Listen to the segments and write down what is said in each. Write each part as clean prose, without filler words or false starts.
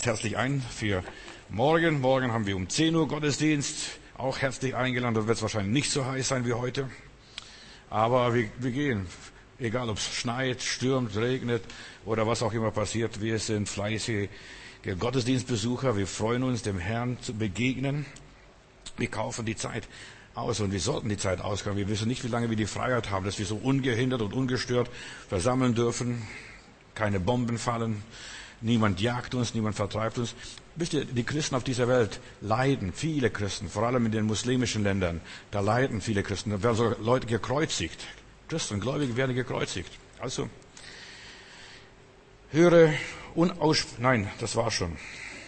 herzlich ein für morgen. Morgen haben wir um 10 Uhr Gottesdienst. Auch herzlich eingeladen. Da wird es wahrscheinlich nicht so heiß sein wie heute. Aber wir gehen. Egal ob es schneit, stürmt, regnet oder was auch immer passiert. Wir sind fleißige Gottesdienstbesucher. Wir freuen uns, dem Herrn zu begegnen. Wir kaufen die Zeit aus und wir sollten die Zeit auskaufen. Wir wissen nicht, wie lange wir die Freiheit haben, dass wir so ungehindert und ungestört versammeln dürfen. Keine Bomben fallen. Niemand jagt uns, niemand vertreibt uns. Wisst ihr, die Christen auf dieser Welt leiden, viele Christen, vor allem in den muslimischen Ländern, da leiden viele Christen, da werden sogar Leute gekreuzigt. Christen, Gläubige werden gekreuzigt. Also, höre Nein, das war schon.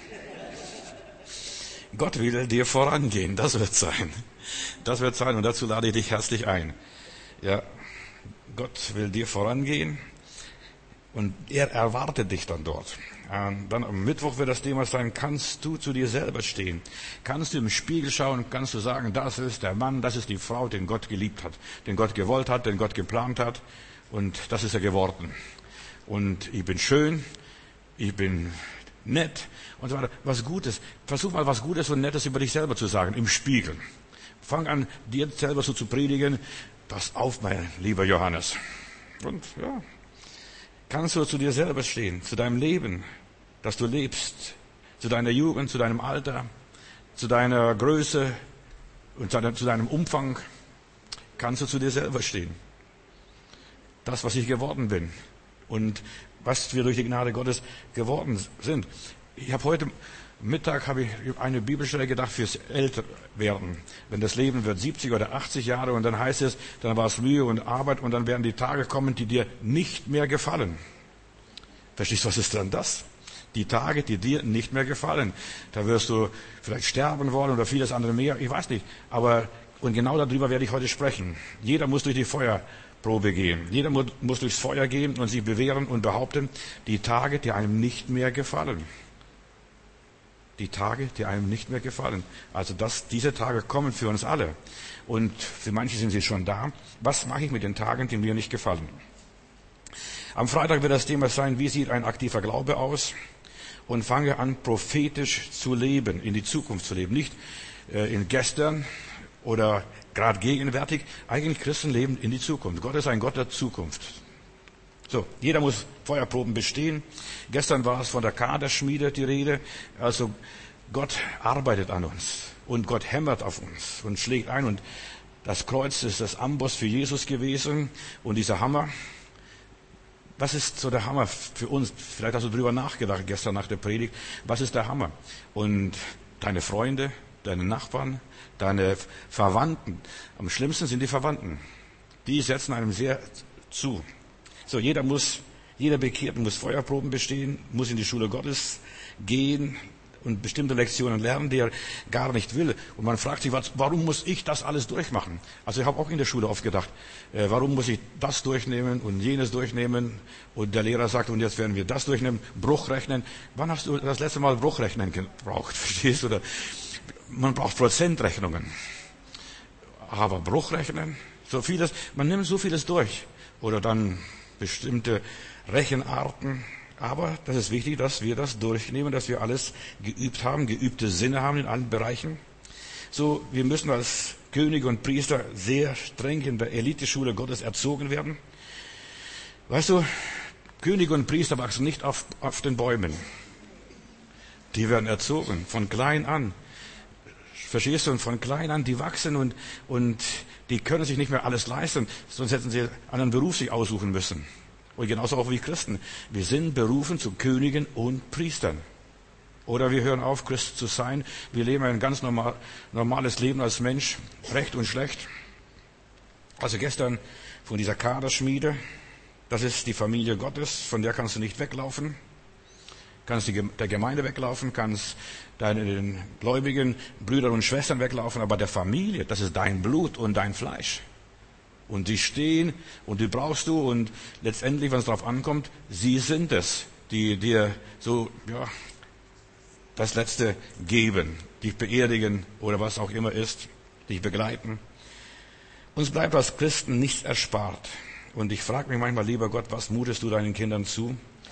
Gott will dir vorangehen, das wird sein. Das wird sein und dazu lade ich dich herzlich ein. Ja, Gott will dir vorangehen. Und er erwartet dich dann dort. Dann am Mittwoch wird das Thema sein, kannst du zu dir selber stehen? Kannst du im Spiegel schauen, kannst du sagen, das ist der Mann, das ist die Frau, den Gott geliebt hat, den Gott gewollt hat, den Gott geplant hat. Und das ist er geworden. Und ich bin schön, ich bin nett und so weiter. Was Gutes. Versuch mal was Gutes und Nettes über dich selber zu sagen, im Spiegel. Fang an, dir selber so zu predigen. Pass auf, mein lieber Johannes. Und ja. Kannst du zu dir selber stehen, zu deinem Leben, das du lebst, zu deiner Jugend, zu deinem Alter, zu deiner Größe und zu deinem Umfang? Kannst du zu dir selber stehen? Das, was ich geworden bin und was wir durch die Gnade Gottes geworden sind. Ich habe heute Mittag eine Bibelstelle gedacht fürs Älterwerden. Wenn das Leben wird 70 oder 80 Jahre und dann heißt es, dann war es Mühe und Arbeit und dann werden die Tage kommen, die dir nicht mehr gefallen. Verstehst du, was ist dann das? Die Tage, die dir nicht mehr gefallen. Da wirst du vielleicht sterben wollen oder vieles andere mehr. Ich weiß nicht. Und genau darüber werde ich heute sprechen. Jeder muss durch die Feuerprobe gehen. Jeder muss durchs Feuer gehen und sich bewähren und behaupten, die Tage, die einem nicht mehr gefallen. Die Tage, die einem nicht mehr gefallen. Also diese Tage kommen für uns alle. Und für manche sind sie schon da. Was mache ich mit den Tagen, die mir nicht gefallen? Am Freitag wird das Thema sein, wie sieht ein aktiver Glaube aus? Und fange an, prophetisch zu leben, in die Zukunft zu leben. Nicht in gestern oder gerade gegenwärtig. Eigentlich Christen leben in die Zukunft. Gott ist ein Gott der Zukunft. So, jeder muss Feuerproben bestehen. Gestern war es von der Kaderschmiede die Rede. Also Gott arbeitet an uns und Gott hämmert auf uns und schlägt ein. Und das Kreuz ist das Amboss für Jesus gewesen und dieser Hammer. Was ist so der Hammer für uns? Vielleicht hast du drüber nachgedacht gestern nach der Predigt. Was ist der Hammer? Und deine Freunde, deine Nachbarn, deine Verwandten. Am schlimmsten sind die Verwandten. Die setzen einem sehr zu. So, jeder Bekehrte muss Feuerproben bestehen, muss in die Schule Gottes gehen und bestimmte Lektionen lernen, die er gar nicht will. Und man fragt sich, warum muss ich das alles durchmachen? Also ich habe auch in der Schule oft gedacht, warum muss ich das durchnehmen und jenes durchnehmen? Und der Lehrer sagt, und jetzt werden wir das durchnehmen, Bruchrechnen. Wann hast du das letzte Mal Bruchrechnen gebraucht? Verstehst du? Man braucht Prozentrechnungen. Aber Bruchrechnen, so vieles, man nimmt so vieles durch. Oder dann bestimmte Rechenarten. Aber das ist wichtig, dass wir das durchnehmen, dass wir alles geübt haben, geübte Sinne haben in allen Bereichen. So, wir müssen als Könige und Priester sehr streng in der Eliteschule Gottes erzogen werden. Weißt du, Könige und Priester wachsen nicht auf den Bäumen. Die werden erzogen, von klein an. Verstehst du? Und von klein an, die wachsen und die können sich nicht mehr alles leisten, sonst hätten sie einen Beruf sich aussuchen müssen. Und genauso auch wie Christen. Wir sind berufen zu Königen und Priestern. Oder wir hören auf, Christ zu sein. Wir leben ein ganz normales Leben als Mensch, recht und schlecht. Also gestern von dieser Kaderschmiede, das ist die Familie Gottes, von der kannst du nicht weglaufen. Kannst der Gemeinde weglaufen, kannst deinen gläubigen Brüdern und Schwestern weglaufen, aber der Familie, das ist dein Blut und dein Fleisch. Und die stehen und die brauchst du und letztendlich, wenn es darauf ankommt, sie sind es, die dir so, ja, das Letzte geben, dich beerdigen oder was auch immer ist, dich begleiten. Uns bleibt als Christen nichts erspart. Und ich frage mich manchmal, lieber Gott, was mutest du deinen Kindern zu?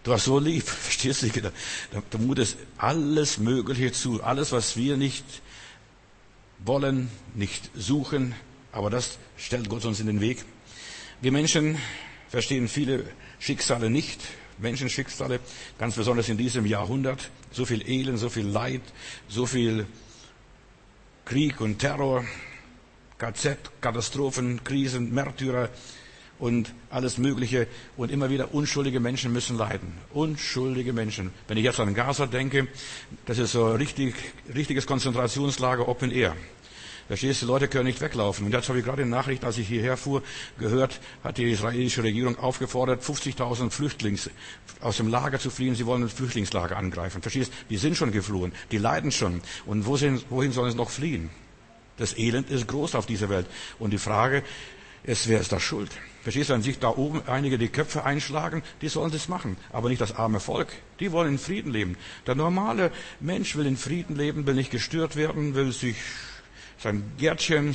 Du hast so lieb, verstehst du? Da mutet alles Mögliche zu. Alles, was wir nicht wollen, nicht suchen. Aber das stellt Gott uns in den Weg. Wir Menschen verstehen viele Schicksale nicht. Menschenschicksale, ganz besonders in diesem Jahrhundert. So viel Elend, so viel Leid, so viel Krieg und Terror, KZ, Katastrophen, Krisen, Märtyrer und alles Mögliche. Und immer wieder unschuldige Menschen müssen leiden. Unschuldige Menschen. Wenn ich jetzt an Gaza denke, das ist so ein richtiges Konzentrationslager Open Air. Verstehst du, die Leute können nicht weglaufen. Und jetzt habe ich gerade in Nachrichten, als ich hierher fuhr, gehört, hat die israelische Regierung aufgefordert, 50.000 Flüchtlinge aus dem Lager zu fliehen. Sie wollen das Flüchtlingslager angreifen. Verstehst du, die sind schon geflohen. Die leiden schon. Und wohin sollen sie noch fliehen? Das Elend ist groß auf dieser Welt. Und die Frage ist, wer ist da schuld? Verstehst du, wenn sich da oben einige die Köpfe einschlagen, die sollen das machen. Aber nicht das arme Volk. Die wollen in Frieden leben. Der normale Mensch will in Frieden leben, will nicht gestört werden, will sich sein Gärtchen,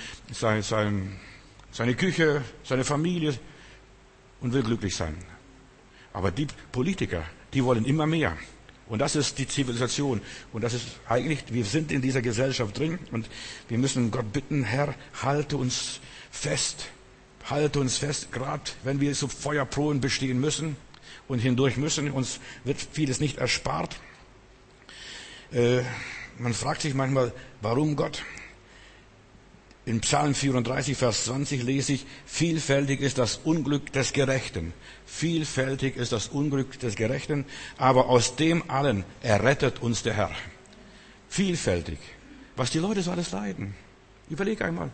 seine Küche, seine Familie und will glücklich sein. Aber die Politiker, die wollen immer mehr. Und das ist die Zivilisation. Und das ist eigentlich, wir sind in dieser Gesellschaft drin und wir müssen Gott bitten, Herr, halte uns fest, gerade wenn wir so Feuerproben bestehen müssen und hindurch müssen, uns wird vieles nicht erspart. Man fragt sich manchmal, warum Gott? In Psalm 34, Vers 20 lese ich, vielfältig ist das Unglück des Gerechten. Vielfältig ist das Unglück des Gerechten, aber aus dem allen errettet uns der Herr. Vielfältig. Was die Leute so alles leiden. Überleg einmal.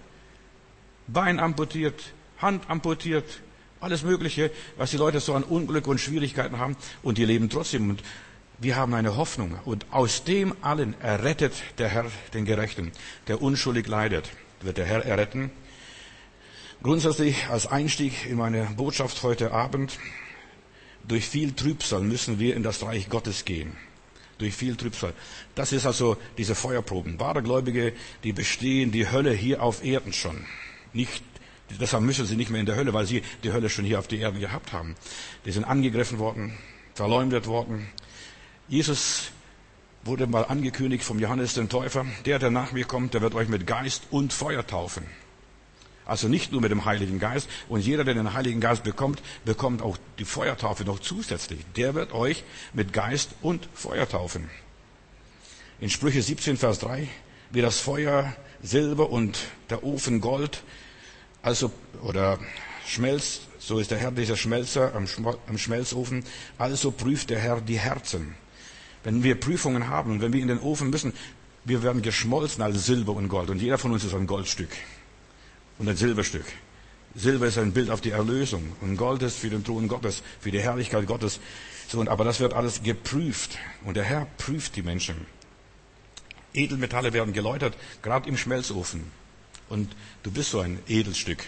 Bein amputiert, Hand amputiert, alles Mögliche, was die Leute so an Unglück und Schwierigkeiten haben. Und die leben trotzdem. Und wir haben eine Hoffnung. Und aus dem allen errettet der Herr den Gerechten, der unschuldig leidet. Wird der Herr erretten. Grundsätzlich als Einstieg in meine Botschaft heute Abend, durch viel Trübsal müssen wir in das Reich Gottes gehen. Durch viel Trübsal. Das ist also diese Feuerproben. Wahre Gläubige, die bestehen die Hölle hier auf Erden schon. Deshalb müssen sie nicht mehr in der Hölle, weil sie die Hölle schon hier auf der Erde gehabt haben. Die sind angegriffen worden, verleumdet worden. Jesus wurde mal angekündigt vom Johannes den Täufer, der nach mir kommt, der wird euch mit Geist und Feuer taufen. Also nicht nur mit dem Heiligen Geist. Und jeder, der den Heiligen Geist bekommt, bekommt auch die Feuertaufe noch zusätzlich. Der wird euch mit Geist und Feuer taufen. In Sprüche 17, Vers 3, wie das Feuer Silber und der Ofen Gold, also, oder schmelzt, so ist der Herr dieser Schmelzer am Schmelzofen, also prüft der Herr die Herzen. Wenn wir Prüfungen haben und wenn wir in den Ofen müssen, wir werden geschmolzen als Silber und Gold. Und jeder von uns ist ein Goldstück und ein Silberstück. Silber ist ein Bild auf die Erlösung und Gold ist für den Thron Gottes, für die Herrlichkeit Gottes. So, aber das wird alles geprüft und der Herr prüft die Menschen. Edelmetalle werden geläutert, gerade im Schmelzofen. Und du bist so ein Edelstück.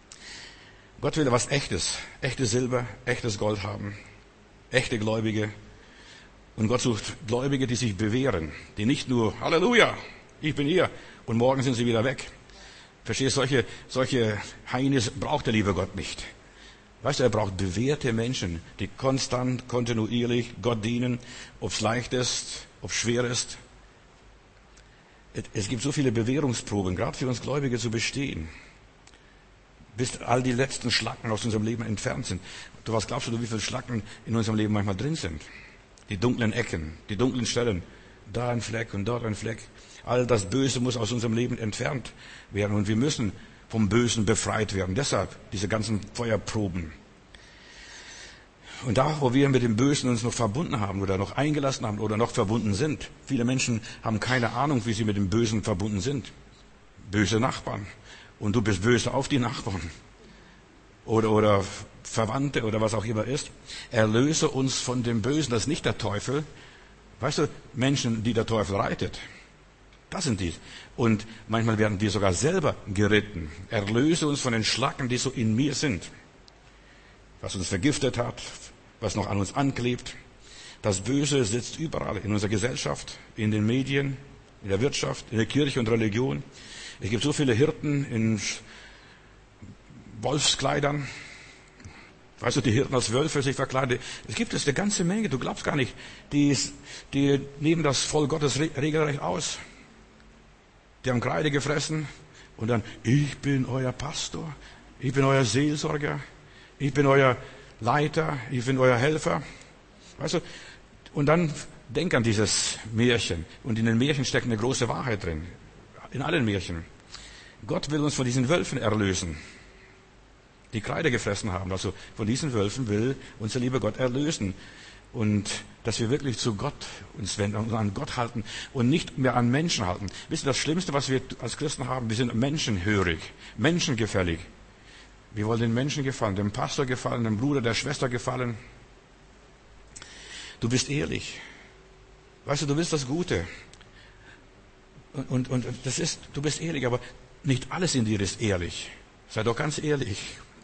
Gott will was Echtes Silber, echtes Gold haben, echte Gläubige. Und Gott sucht Gläubige, die sich bewähren, die nicht nur, Halleluja, ich bin hier, und morgen sind sie wieder weg. Verstehst du, solche Heinis braucht der liebe Gott nicht. Weißt du, er braucht bewährte Menschen, die konstant, kontinuierlich Gott dienen, ob es leicht ist, ob es schwer ist. Es gibt so viele Bewährungsproben, gerade für uns Gläubige zu bestehen, bis all die letzten Schlacken aus unserem Leben entfernt sind. Was glaubst du, wie viele Schlacken in unserem Leben manchmal drin sind? Die dunklen Ecken, die dunklen Stellen, da ein Fleck und dort ein Fleck. All das Böse muss aus unserem Leben entfernt werden und wir müssen vom Bösen befreit werden. Deshalb diese ganzen Feuerproben. Und da, wo wir mit dem Bösen uns noch verbunden haben oder noch eingelassen haben oder noch verbunden sind, viele Menschen haben keine Ahnung, wie sie mit dem Bösen verbunden sind. Böse Nachbarn. Und du bist böse auf die Nachbarn. Oder Verwandte oder was auch immer ist. Erlöse uns von dem Bösen. Das ist nicht der Teufel. Weißt du, Menschen, die der Teufel reitet. Das sind die. Und manchmal werden wir sogar selber geritten. Erlöse uns von den Schlacken, die so in mir sind. Was uns vergiftet hat, was noch an uns anklebt. Das Böse sitzt überall in unserer Gesellschaft, in den Medien, in der Wirtschaft, in der Kirche und Religion. Es gibt so viele Hirten in Wolfskleidern, Weißt du, die Hirten als Wölfe sich verkleiden. Es gibt es eine ganze Menge, du glaubst gar nicht. Die nehmen das Volk Gottes regelrecht aus. Die haben Kreide gefressen und dann, ich bin euer Pastor, ich bin euer Seelsorger, ich bin euer Leiter, ich bin euer Helfer. Weißt du, und dann denk an dieses Märchen. Und in den Märchen steckt eine große Wahrheit drin. In allen Märchen. Gott will uns von diesen Wölfen erlösen, die Kreide gefressen haben. Also von diesen Wölfen will unser lieber Gott erlösen. Und dass wir wirklich zu Gott uns wenden und an Gott halten und nicht mehr an Menschen halten. Wisst ihr, das Schlimmste, was wir als Christen haben, wir sind menschenhörig, menschengefällig. Wir wollen den Menschen gefallen, dem Pastor gefallen, dem Bruder, der Schwester gefallen. Du bist ehrlich. Weißt du, du willst das Gute. Und das ist, du bist ehrlich, aber nicht alles in dir ist ehrlich. Sei doch ganz ehrlich.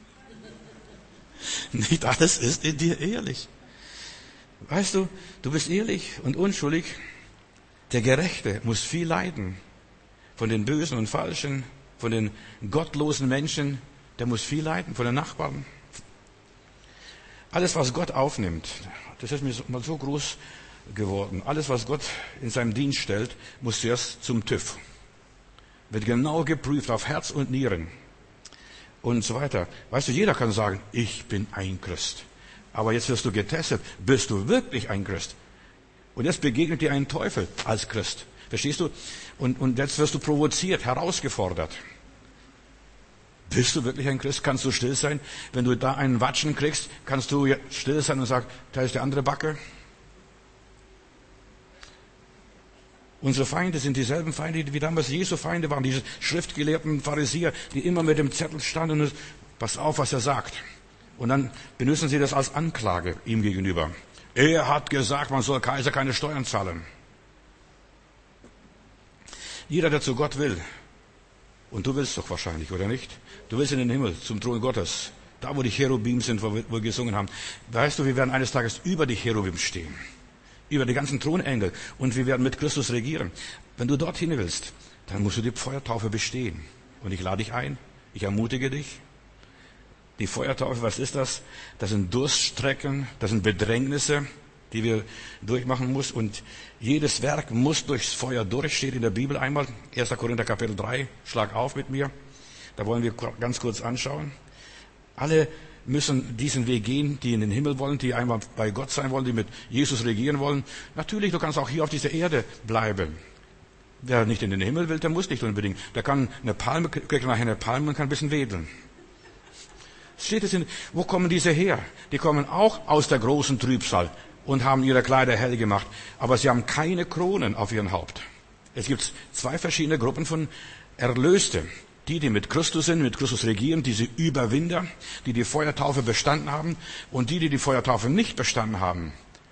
Nicht alles ist in dir ehrlich. Weißt du, du bist ehrlich und unschuldig. Der Gerechte muss viel leiden. Von den Bösen und Falschen, von den gottlosen Menschen, der muss viel leiden, von den Nachbarn. Alles, was Gott aufnimmt, das ist mir mal so groß geworden. Alles, was Gott in seinem Dienst stellt, muss zuerst zum TÜV. Wird genau geprüft auf Herz und Nieren und so weiter. Weißt du, jeder kann sagen, ich bin ein Christ. Aber jetzt wirst du getestet. Bist du wirklich ein Christ? Und jetzt begegnet dir ein Teufel als Christ. Verstehst du? Und jetzt wirst du provoziert, herausgefordert. Bist du wirklich ein Christ? Kannst du still sein? Wenn du da einen Watschen kriegst, kannst du still sein und sagen, da ist der andere Backe. Unsere Feinde sind dieselben Feinde, wie damals Jesu Feinde waren, diese schriftgelehrten Pharisäer, die immer mit dem Zettel standen und pass auf, was er sagt. Und dann benutzen sie das als Anklage ihm gegenüber. Er hat gesagt, man soll Kaiser keine Steuern zahlen. Jeder, der zu Gott will, und du willst doch wahrscheinlich, oder nicht? Du willst in den Himmel, zum Thron Gottes, da wo die Cherubim sind, wo wir gesungen haben. Weißt du, wir werden eines Tages über die Cherubim stehen, über die ganzen Thronengel, und wir werden mit Christus regieren. Wenn du dorthin willst, dann musst du die Feuertaufe bestehen. Und ich lade dich ein, ich ermutige dich. Die Feuertaufe, was ist das? Das sind Durststrecken, das sind Bedrängnisse, die wir durchmachen müssen. Und jedes Werk muss durchs Feuer durch, steht in der Bibel einmal. 1. Korinther Kapitel 3, schlag auf mit mir. Da wollen wir ganz kurz anschauen. Alle müssen diesen Weg gehen, die in den Himmel wollen, die einmal bei Gott sein wollen, die mit Jesus regieren wollen. Natürlich, du kannst auch hier auf dieser Erde bleiben. Wer nicht in den Himmel will, der muss nicht unbedingt. Der kann eine Palme, kriegt nachher eine Palme und kann ein bisschen wedeln. Steht es wo kommen diese her? Die kommen auch aus der großen Trübsal und haben ihre Kleider hell gemacht. Aber sie haben keine Kronen auf ihrem Haupt. Es gibt zwei verschiedene Gruppen von Erlösten. Die mit Christus sind, mit Christus regieren, diese Überwinder, die die Feuertaufe bestanden haben. Und die die Feuertaufe nicht bestanden haben.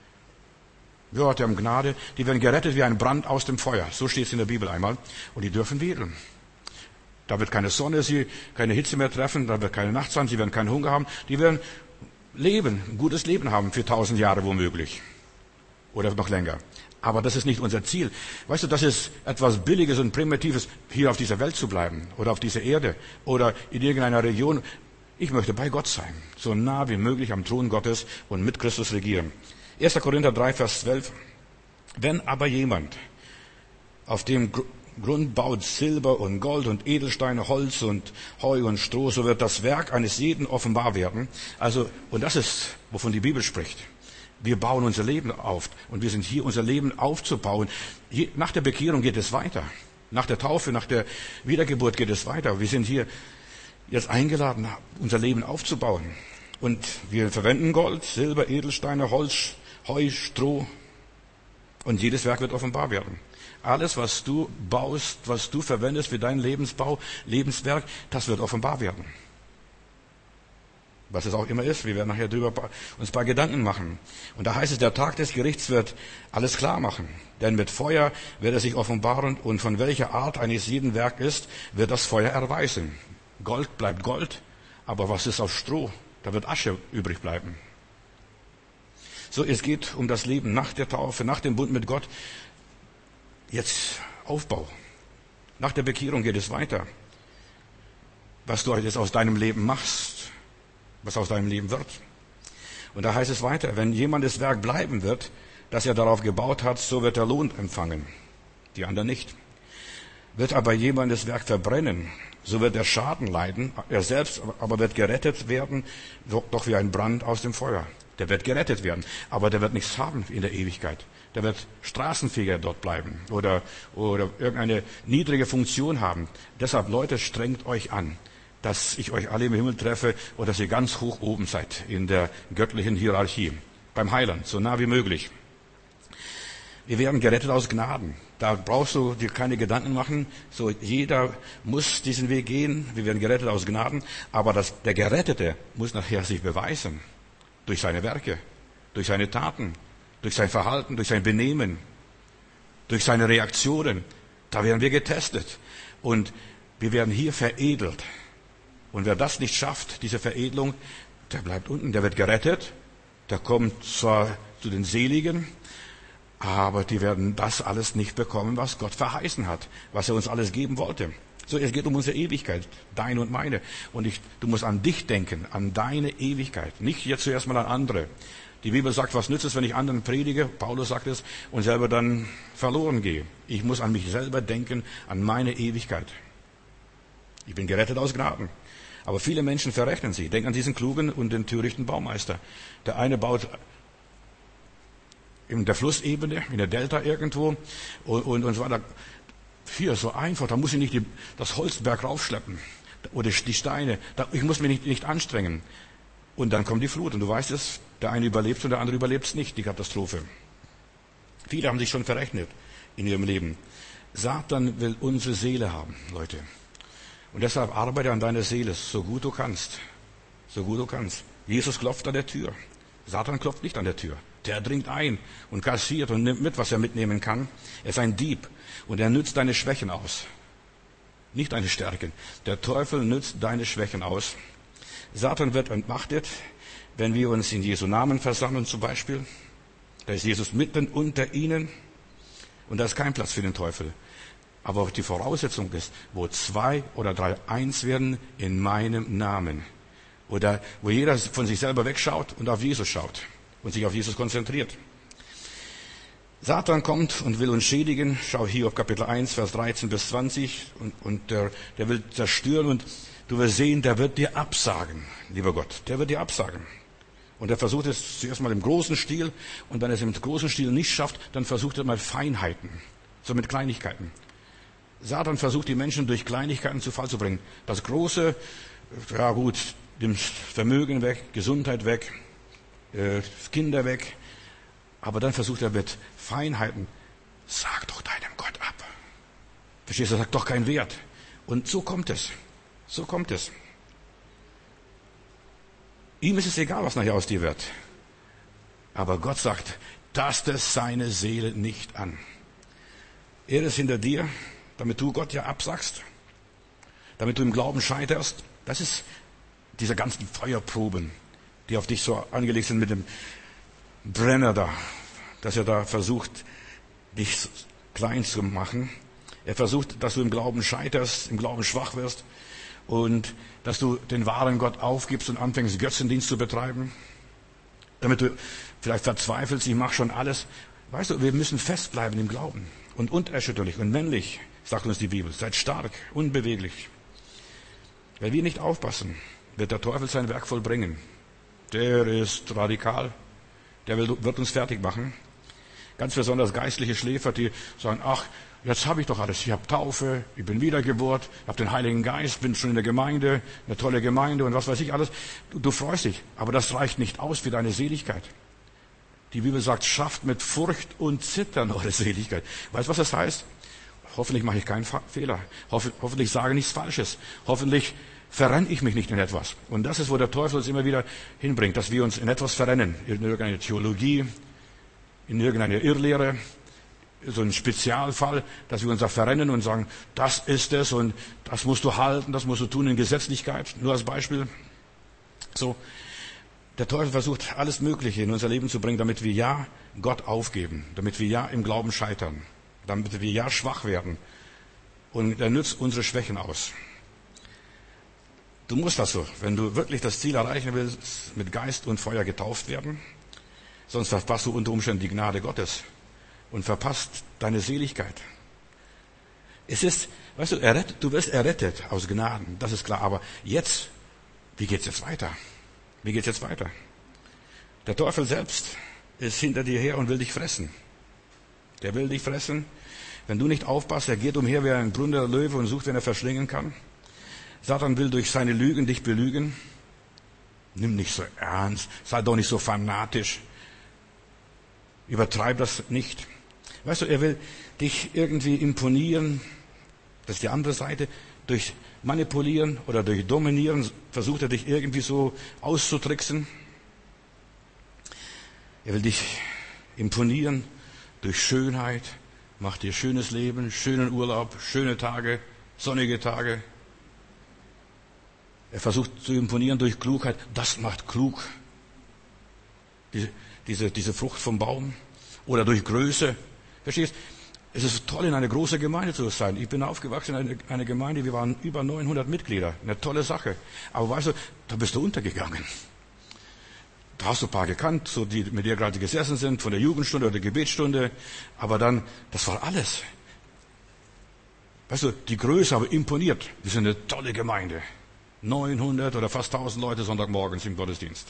Ja, die haben Gnade. Die werden gerettet wie ein Brand aus dem Feuer. So steht es in der Bibel einmal. Und die dürfen wedeln. Da wird keine Sonne sie, keine Hitze mehr treffen, da wird keine Nacht sein, sie werden keinen Hunger haben. Die werden leben, ein gutes Leben haben für 1000 Jahre womöglich. Oder noch länger. Aber das ist nicht unser Ziel. Weißt du, das ist etwas Billiges und Primitives, hier auf dieser Welt zu bleiben. Oder auf dieser Erde. Oder in irgendeiner Region. Ich möchte bei Gott sein. So nah wie möglich am Thron Gottes und mit Christus regieren. 1. Korinther 3, Vers 12. Wenn aber jemand auf dem Grund baut Silber und Gold und Edelsteine, Holz und Heu und Stroh, so wird das Werk eines jeden offenbar werden. Also, und das ist, wovon die Bibel spricht. Wir bauen unser Leben auf und wir sind hier, unser Leben aufzubauen. Nach der Bekehrung geht es weiter. Nach der Taufe, nach der Wiedergeburt geht es weiter. Wir sind hier jetzt eingeladen, unser Leben aufzubauen. Und wir verwenden Gold, Silber, Edelsteine, Holz, Heu, Stroh. Und jedes Werk wird offenbar werden. Alles, was du baust, was du verwendest für deinen Lebensbau, Lebenswerk, das wird offenbar werden. Was es auch immer ist, wir werden nachher darüber uns ein paar Gedanken machen. Und da heißt es, der Tag des Gerichts wird alles klar machen. Denn mit Feuer wird er sich offenbaren und von welcher Art eines jeden Werk ist, wird das Feuer erweisen. Gold bleibt Gold, aber was ist aus Stroh? Da wird Asche übrig bleiben. So, es geht um das Leben nach der Taufe, nach dem Bund mit Gott. Jetzt Aufbau. Nach der Bekehrung geht es weiter. Was du jetzt aus deinem Leben machst, was aus deinem Leben wird. Und da heißt es weiter, wenn jemand das Werk bleiben wird, das er darauf gebaut hat, so wird er Lohn empfangen. Die anderen nicht. Wird aber jemand das Werk verbrennen, so wird er Schaden leiden. Er selbst aber wird gerettet werden, doch wie ein Brand aus dem Feuer. Der wird gerettet werden, aber der wird nichts haben in der Ewigkeit. Der wird Straßenfeger dort bleiben oder irgendeine niedrige Funktion haben. Deshalb, Leute, strengt euch an, dass ich euch alle im Himmel treffe und dass ihr ganz hoch oben seid in der göttlichen Hierarchie. Beim Heiland, so nah wie möglich. Wir werden gerettet aus Gnaden. Da brauchst du dir keine Gedanken machen. So, jeder muss diesen Weg gehen. Wir werden gerettet aus Gnaden. Aber der Gerettete muss nachher sich beweisen. Durch seine Werke, durch seine Taten, durch sein Verhalten, durch sein Benehmen, durch seine Reaktionen. Da werden wir getestet. Und wir werden hier veredelt. Und wer das nicht schafft, diese Veredelung, der bleibt unten. Der wird gerettet. Der kommt zwar zu den Seligen, aber die werden das alles nicht bekommen, was Gott verheißen hat, was er uns alles geben wollte. So, es geht um unsere Ewigkeit, deine und meine. Und du musst an dich denken, an deine Ewigkeit. Nicht jetzt zuerst mal an andere. Die Bibel sagt, was nützt es, wenn ich anderen predige? Paulus sagt es, und selber dann verloren gehe. Ich muss an mich selber denken, an meine Ewigkeit. Ich bin gerettet aus Gnaden. Aber viele Menschen verrechnen sie. Denk an diesen klugen und den törichten Baumeister. Der eine baut in der Flussebene, in der Delta irgendwo, und so weiter. Hier, so einfach, da muss ich nicht das Holzberg raufschleppen oder die Steine. Ich muss mich nicht anstrengen. Und dann kommt die Flut. Und du weißt es, der eine überlebt und der andere überlebt es nicht, die Katastrophe. Viele haben sich schon verrechnet in ihrem Leben. Satan will unsere Seele haben, Leute. Und deshalb arbeite an deiner Seele, so gut du kannst. So gut du kannst. Jesus klopft an der Tür. Satan klopft nicht an der Tür. Der dringt ein und kassiert und nimmt mit, was er mitnehmen kann. Er ist ein Dieb und er nützt deine Schwächen aus. Nicht deine Stärken. Der Teufel nützt deine Schwächen aus. Satan wird entmachtet, wenn wir uns in Jesu Namen versammeln zum Beispiel. Da ist Jesus mitten unter ihnen und da ist kein Platz für den Teufel. Aber die Voraussetzung ist, wo 2 oder 3 eins werden in meinem Namen. Oder wo jeder von sich selber wegschaut und auf Jesus schaut und sich auf Jesus konzentriert. Satan kommt und will uns schädigen. Schau hier auf Kapitel 1, Vers 13 bis 20. Und der will zerstören und du wirst sehen, der wird dir absagen, lieber Gott. Der wird dir absagen. Und er versucht es zuerst mal im großen Stil. Und wenn er es im großen Stil nicht schafft, dann versucht er mal Feinheiten. So mit Kleinigkeiten. Satan versucht die Menschen durch Kleinigkeiten zu Fall zu bringen. Das Große, ja gut, nimmt Vermögen weg, Gesundheit weg, Kinder weg. Aber dann versucht er mit Feinheiten, sag doch deinem Gott ab. Verstehst du, sagt doch keinen Wert. Und so kommt es. So kommt es. Ihm ist es egal, was nachher aus dir wird. Aber Gott sagt, tasst es seine Seele nicht an. Er ist hinter dir, damit du Gott ja absagst, damit du im Glauben scheiterst. Das ist diese ganzen Feuerproben, die auf dich so angelegt sind mit dem Brenner da, dass er da versucht, dich klein zu machen. Er versucht, dass du im Glauben scheiterst, im Glauben schwach wirst und dass du den wahren Gott aufgibst und anfängst, Götzendienst zu betreiben, damit du vielleicht verzweifelst, ich mache schon alles. Weißt du, wir müssen festbleiben im Glauben und unerschütterlich und männlich, sagt uns die Bibel. Seid stark, unbeweglich. Wenn wir nicht aufpassen, wird der Teufel sein Werk vollbringen. Der ist radikal. Der wird uns fertig machen. Ganz besonders geistliche Schläfer, die sagen, ach, jetzt habe ich doch alles. Ich habe Taufe, ich bin Wiedergeburt, ich habe den Heiligen Geist, bin schon in der Gemeinde, eine tolle Gemeinde und was weiß ich alles. Du freust dich, aber das reicht nicht aus für deine Seligkeit. Die Bibel sagt, schafft mit Furcht und Zittern eure Seligkeit. Weißt du, was das heißt? Hoffentlich mache ich keinen Fehler. Hoffentlich sage nichts Falsches. Hoffentlich verrenne ich mich nicht in etwas. Und das ist, wo der Teufel uns immer wieder hinbringt, dass wir uns in etwas verrennen. In irgendeine Theologie, in irgendeine Irrlehre, so ein Spezialfall, dass wir uns da verrennen und sagen, das ist es und das musst du halten, das musst du tun in Gesetzlichkeit. Nur als Beispiel. So. Der Teufel versucht, alles Mögliche in unser Leben zu bringen, damit wir ja Gott aufgeben, damit wir ja im Glauben scheitern, damit wir ja schwach werden. Und er nützt unsere Schwächen aus. Du musst das so, wenn du wirklich das Ziel erreichen willst, mit Geist und Feuer getauft werden. Sonst verpasst du unter Umständen die Gnade Gottes und verpasst deine Seligkeit. Es ist, weißt du, du wirst errettet aus Gnaden, das ist klar. Aber jetzt, wie geht's jetzt weiter? Wie geht's jetzt weiter? Der Teufel selbst ist hinter dir her und will dich fressen. Der will dich fressen. Wenn du nicht aufpasst, er geht umher wie ein brüllender Löwe und sucht, wen er verschlingen kann. Satan will durch seine Lügen dich belügen. Nimm nicht so ernst, sei doch nicht so fanatisch. Übertreib das nicht. Weißt du, er will dich irgendwie imponieren, das ist die andere Seite, durch Manipulieren oder durch Dominieren versucht er dich irgendwie so auszutricksen. Er will dich imponieren durch Schönheit, macht dir schönes Leben, schönen Urlaub, schöne Tage, sonnige Tage. Er versucht zu imponieren durch Klugheit, das macht klug. Diese Frucht vom Baum. Oder durch Größe. Verstehst? Es ist toll, in einer großen Gemeinde zu sein. Ich bin aufgewachsen in einer Gemeinde, wir waren über 900 Mitglieder. Eine tolle Sache. Aber weißt du, da bist du untergegangen. Da hast du ein paar gekannt, so die mit dir gerade gesessen sind, von der Jugendstunde oder der Gebetsstunde. Aber dann, das war alles. Weißt du, die Größe aber imponiert. Wir sind eine tolle Gemeinde. 900 oder fast 1000 Leute Sonntagmorgens im Gottesdienst.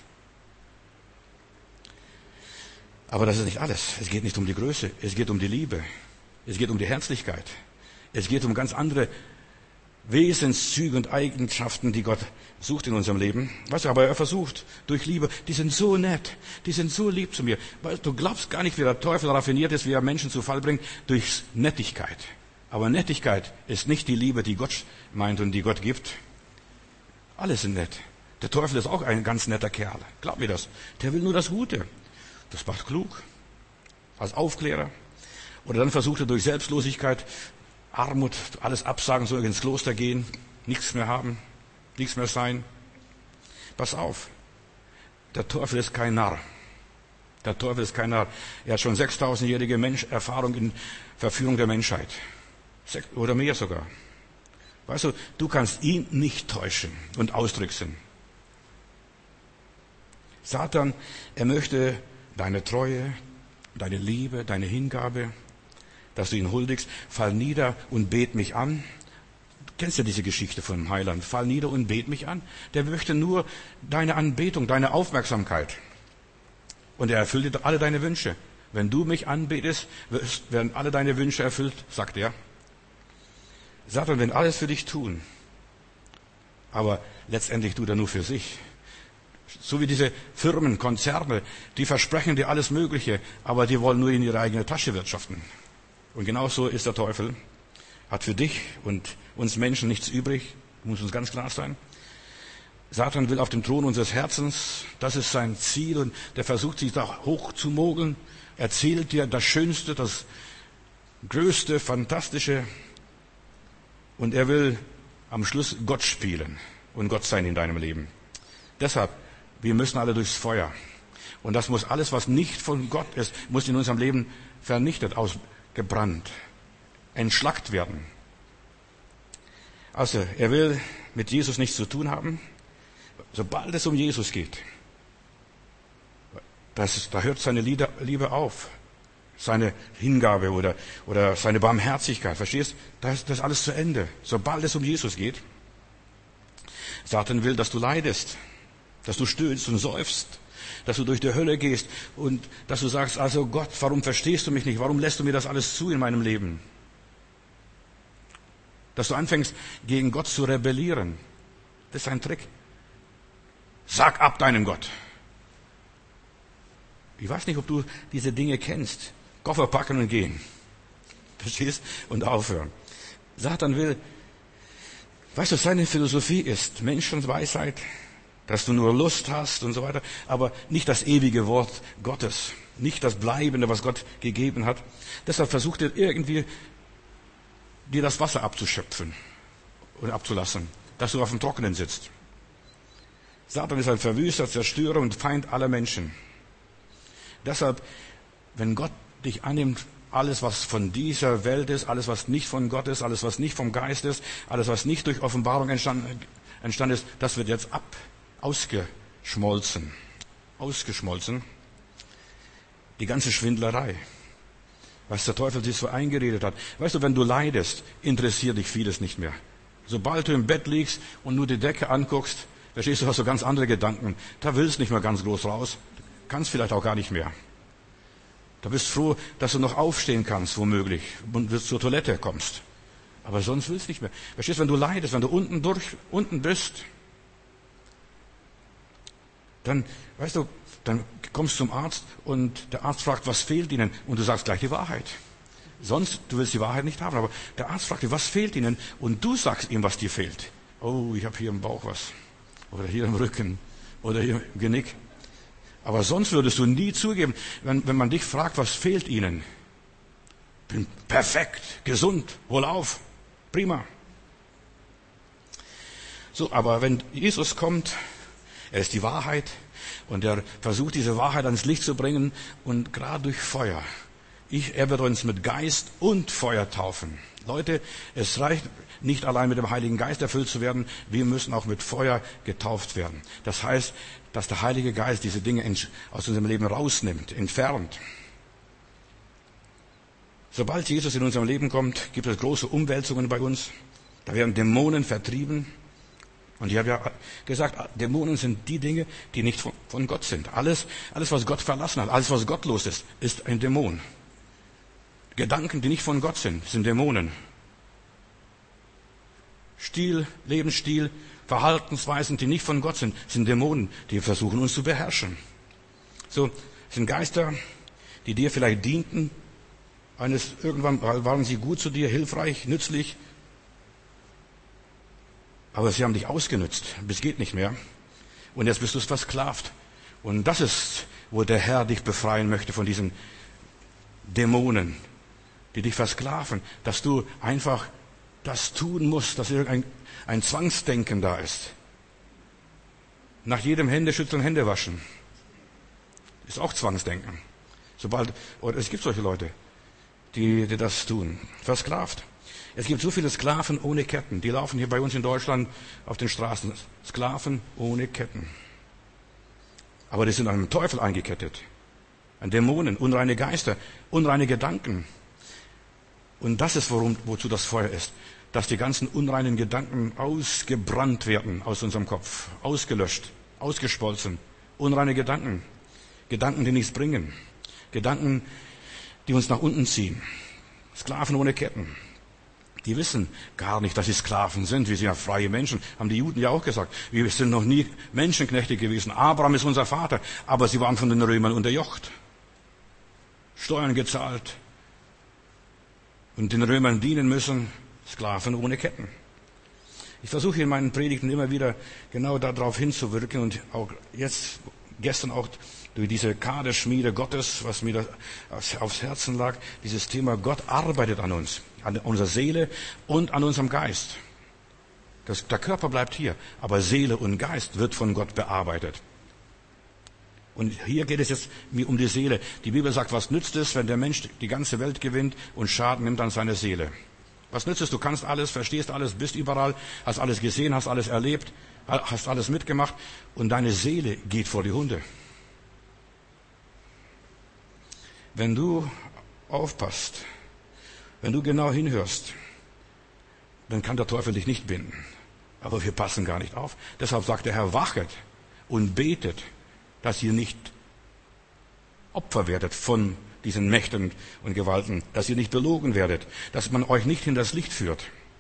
Aber das ist nicht alles. Es geht nicht um die Größe. Es geht um die Liebe. Es geht um die Herzlichkeit. Es geht um ganz andere Wesenszüge und Eigenschaften, die Gott sucht in unserem Leben. Weißt du, aber er versucht durch Liebe, die sind so nett, die sind so lieb zu mir. Weil du glaubst gar nicht, wie der Teufel raffiniert ist, wie er Menschen zu Fall bringt, durch Nettigkeit. Aber Nettigkeit ist nicht die Liebe, die Gott meint und die Gott gibt. Alle sind nett. Der Teufel ist auch ein ganz netter Kerl. Glaub mir das. Der will nur das Gute. Das macht klug. Als Aufklärer. Oder dann versucht er durch Selbstlosigkeit, Armut, alles absagen, so ins Kloster gehen, nichts mehr haben, nichts mehr sein. Pass auf. Der Teufel ist kein Narr. Der Teufel ist kein Narr. Er hat schon 6000-jährige Erfahrung in Verführung der Menschheit. Oder mehr sogar. Weißt du, du kannst ihn nicht täuschen und austricksen. Satan, er möchte deine Treue, deine Liebe, deine Hingabe, dass du ihn huldigst. Fall nieder und bet mich an. Du kennst ja diese Geschichte von Heiland. Fall nieder und bet mich an. Der möchte nur deine Anbetung, deine Aufmerksamkeit. Und er erfüllt dir alle deine Wünsche. Wenn du mich anbetest, werden alle deine Wünsche erfüllt, sagt er. Satan will alles für dich tun. Aber letztendlich tut er nur für sich. So wie diese Firmen, Konzerne, die versprechen dir alles Mögliche, aber die wollen nur in ihre eigene Tasche wirtschaften. Und genauso ist der Teufel. Hat für dich und uns Menschen nichts übrig, muss uns ganz klar sein. Satan will auf dem Thron unseres Herzens, das ist sein Ziel, und der versucht sich da hoch zu mogeln, erzählt dir das Schönste, das Größte, Fantastische, und er will am Schluss Gott spielen und Gott sein in deinem Leben. Deshalb, wir müssen alle durchs Feuer. Und das muss alles, was nicht von Gott ist, muss in unserem Leben vernichtet, ausgebrannt, entschlackt werden. Also, er will mit Jesus nichts zu tun haben. Sobald es um Jesus geht, da hört seine Liebe auf. Seine Hingabe oder seine Barmherzigkeit, verstehst? Das ist alles zu Ende. Sobald es um Jesus geht. Satan will, dass du leidest, dass du stöhnst und seufzt, dass du durch die Hölle gehst und dass du sagst, also Gott, warum verstehst du mich nicht? Warum lässt du mir das alles zu in meinem Leben? Dass du anfängst, gegen Gott zu rebellieren. Das ist ein Trick. Sag ab deinem Gott. Ich weiß nicht, ob du diese Dinge kennst. Koffer packen und gehen. Verstehst? Und aufhören. Satan will, weißt du, seine Philosophie ist Menschenweisheit, dass du nur Lust hast und so weiter, aber nicht das ewige Wort Gottes, nicht das Bleibende, was Gott gegeben hat. Deshalb versucht er irgendwie, dir das Wasser abzuschöpfen und abzulassen, dass du auf dem Trockenen sitzt. Satan ist ein Verwüster, Zerstörer und Feind aller Menschen. Deshalb, wenn Gott dich annimmt, alles, was von dieser Welt ist, alles, was nicht von Gott ist, alles, was nicht vom Geist ist, alles, was nicht durch Offenbarung entstanden entstanden ist, das wird jetzt ausgeschmolzen. Die ganze Schwindlerei, was der Teufel sich so eingeredet hat. Weißt du, wenn du leidest, interessiert dich vieles nicht mehr. Sobald du im Bett liegst und nur die Decke anguckst, verstehst du, hast du ganz andere Gedanken. Da willst du nicht mehr ganz groß raus. Kannst vielleicht auch gar nicht mehr. Da bist du froh, dass du noch aufstehen kannst, womöglich, und zur Toilette kommst. Aber sonst willst du nicht mehr. Verstehst du, wenn du leidest, wenn du unten bist, dann, weißt du, dann kommst du zum Arzt und der Arzt fragt, was fehlt Ihnen? Und du sagst gleich die Wahrheit. Sonst, du willst die Wahrheit nicht haben, aber der Arzt fragt dich, was fehlt Ihnen? Und du sagst ihm, was dir fehlt. Oh, ich habe hier im Bauch was. Oder hier im Rücken. Oder hier im Genick. Aber sonst würdest du nie zugeben, wenn man dich fragt, was fehlt Ihnen? Bin perfekt, gesund, wohlauf, prima. So, aber wenn Jesus kommt, er ist die Wahrheit und er versucht, diese Wahrheit ans Licht zu bringen und gerade durch Feuer. Er wird uns mit Geist und Feuer taufen. Leute, es reicht nicht allein mit dem Heiligen Geist erfüllt zu werden, wir müssen auch mit Feuer getauft werden. Das heißt, dass der Heilige Geist diese Dinge aus unserem Leben rausnimmt, entfernt. Sobald Jesus in unserem Leben kommt, gibt es große Umwälzungen bei uns. Da werden Dämonen vertrieben. Und ich habe ja gesagt, Dämonen sind die Dinge, die nicht von Gott sind. Alles, was Gott verlassen hat, alles, was gottlos ist, ist ein Dämon. Gedanken, die nicht von Gott sind Dämonen. Lebensstil, Verhaltensweisen, die nicht von Gott sind Dämonen, die versuchen uns zu beherrschen. So, es sind Geister, die dir vielleicht dienten. Irgendwann waren sie gut zu dir, hilfreich, nützlich. Aber sie haben dich ausgenützt, bis geht nicht mehr. Und jetzt bist du versklavt. Und das ist, wo der Herr dich befreien möchte von diesen Dämonen, die dich versklaven, dass du einfach das tun musst, dass irgendein Zwangsdenken da ist. Nach jedem Händeschütteln Hände waschen. Ist auch Zwangsdenken. Oder es gibt solche Leute, die das tun. Versklavt. Es gibt so viele Sklaven ohne Ketten. Die laufen hier bei uns in Deutschland auf den Straßen. Sklaven ohne Ketten. Aber die sind an einem Teufel eingekettet. An Dämonen, unreine Geister, unreine Gedanken. Und das ist, wozu das Feuer ist. Dass die ganzen unreinen Gedanken ausgebrannt werden aus unserem Kopf. Ausgelöscht, ausgeschmolzen. Unreine Gedanken. Gedanken, die nichts bringen. Gedanken, die uns nach unten ziehen. Sklaven ohne Ketten. Die wissen gar nicht, dass sie Sklaven sind. Wir sind ja freie Menschen. Haben die Juden ja auch gesagt. Wir sind noch nie Menschenknechte gewesen. Abraham ist unser Vater. Aber sie waren von den Römern unterjocht. Steuern gezahlt. Und den Römern dienen müssen. Sklaven ohne Ketten. Ich versuche in meinen Predigten immer wieder genau darauf hinzuwirken. Und auch gestern auch durch diese Kaderschmiede Gottes, was mir aufs Herzen lag, dieses Thema Gott arbeitet an uns, an unserer Seele und an unserem Geist. Der Körper bleibt hier, aber Seele und Geist wird von Gott bearbeitet. Und hier geht es jetzt um die Seele. Die Bibel sagt, was nützt es, wenn der Mensch die ganze Welt gewinnt und Schaden nimmt an seine Seele? Was nützt es? Du kannst alles, verstehst alles, bist überall, hast alles gesehen, hast alles erlebt, hast alles mitgemacht und deine Seele geht vor die Hunde. Wenn du aufpasst, wenn du genau hinhörst, dann kann der Teufel dich nicht binden. Aber wir passen gar nicht auf. Deshalb sagt der Herr, wachet und betet, dass ihr nicht Opfer werdet von diesen Mächten und Gewalten, dass ihr nicht belogen werdet, dass man euch nicht hinters Licht führt.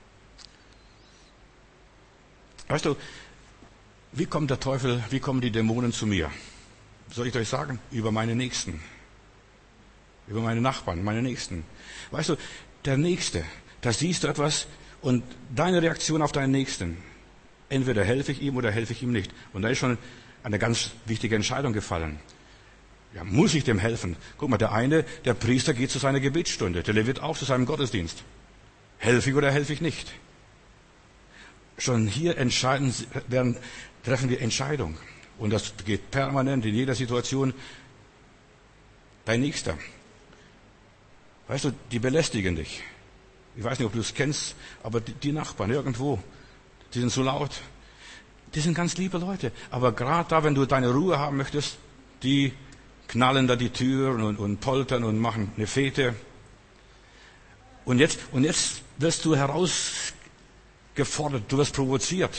Weißt du, wie kommt der Teufel, wie kommen die Dämonen zu mir? Soll ich euch sagen? Über meine Nächsten. Über meine Nachbarn, meine Nächsten. Weißt du, der Nächste, da siehst du etwas und deine Reaktion auf deinen Nächsten. Entweder helfe ich ihm oder helfe ich ihm nicht. Und da ist schon eine ganz wichtige Entscheidung gefallen. Ja, muss ich dem helfen? Guck mal, der Priester geht zu seiner Gebetsstunde, der Levit auch zu seinem Gottesdienst. Helfe ich oder helfe ich nicht? Schon hier treffen wir Entscheidung. Und das geht permanent in jeder Situation. Dein Nächster. Weißt du, die belästigen dich. Ich weiß nicht, ob du es kennst, aber die Nachbarn irgendwo, die sind so laut. Die sind ganz liebe Leute. Aber gerade da, wenn du deine Ruhe haben möchtest, die knallen da die Türen und poltern und machen eine Fete. Und jetzt wirst du herausgefordert, du wirst provoziert.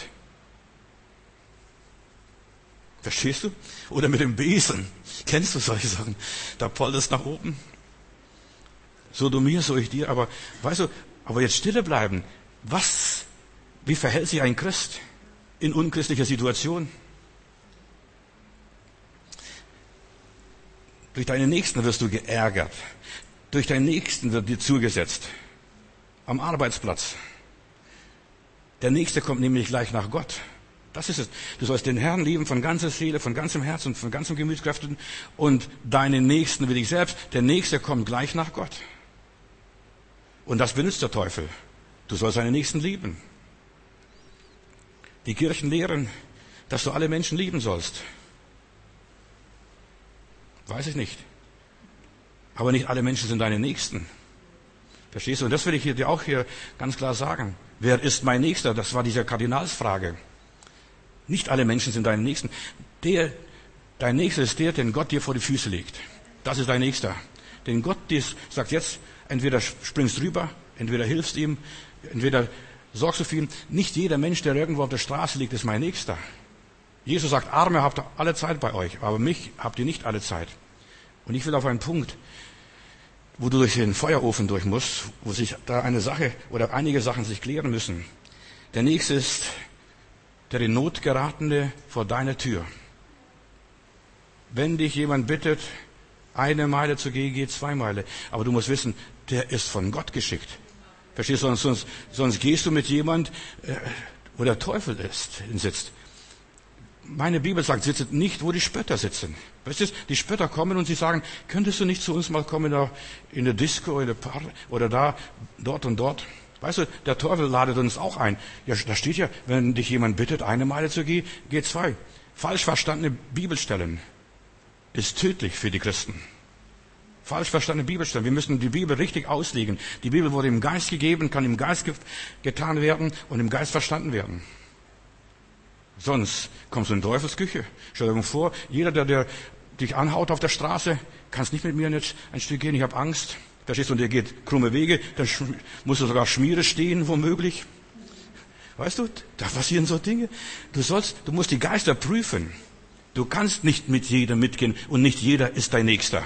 Verstehst du? Oder mit dem Besen. Kennst du solche Sachen? Da polterst nach oben. So du mir, so ich dir. Aber weißt du, aber jetzt stille bleiben. Wie verhält sich ein Christ in unchristlicher Situation? Durch deinen Nächsten wirst du geärgert. Durch deinen Nächsten wird dir zugesetzt. Am Arbeitsplatz. Der Nächste kommt nämlich gleich nach Gott. Das ist es. Du sollst den Herrn lieben von ganzer Seele, von ganzem Herzen und von ganzem Gemütskräften und deinen Nächsten wie dich selbst. Der Nächste kommt gleich nach Gott. Und das benutzt der Teufel. Du sollst deinen Nächsten lieben. Die Kirchen lehren, dass du alle Menschen lieben sollst. Weiß ich nicht. Aber nicht alle Menschen sind deine Nächsten. Verstehst du? Und das will ich dir auch hier ganz klar sagen. Wer ist mein Nächster? Das war diese Kardinalsfrage. Nicht alle Menschen sind deine Nächsten. Dein Nächster ist der, den Gott dir vor die Füße legt. Das ist dein Nächster. Den Gott dir sagt jetzt, entweder springst rüber, entweder hilfst ihm, entweder sorgst du für ihn. Nicht jeder Mensch, der irgendwo auf der Straße liegt, ist mein Nächster. Jesus sagt, Arme habt ihr alle Zeit bei euch, aber mich habt ihr nicht alle Zeit. Und ich will auf einen Punkt, wo du durch den Feuerofen durch musst, wo sich da eine Sache oder einige Sachen sich klären müssen. Der Nächste ist der in Not geratene vor deiner Tür. Wenn dich jemand bittet, 1 Meile zu gehen, geh 2 Meilen. Aber du musst wissen, der ist von Gott geschickt. Verstehst du? Sonst gehst du mit jemand, wo der Teufel sitzt. Meine Bibel sagt, sitzt nicht, wo die Spötter sitzen. Weißt du, die Spötter kommen und sie sagen, könntest du nicht zu uns mal kommen da in der Disco, in der Party oder da, dort und dort. Weißt du, der Teufel ladet uns auch ein. Ja, da steht ja, wenn dich jemand bittet, 1 Meile zu gehen, geh 2. Falsch verstandene Bibelstellen ist tödlich für die Christen. Falsch verstandene Bibelstellen. Wir müssen die Bibel richtig auslegen. Die Bibel wurde im Geist gegeben, kann im Geist getan werden und im Geist verstanden werden. Sonst kommst du in Teufelsküche. Stell dir vor, jeder, der dich anhaut auf der Straße, kannst nicht mit mir jetzt ein Stück gehen, ich habe Angst. Verstehst du, und der geht krumme Wege, dann musst du sogar Schmiere stehen, womöglich. Weißt du, da passieren so Dinge. Du musst die Geister prüfen. Du kannst nicht mit jedem mitgehen und nicht jeder ist dein Nächster.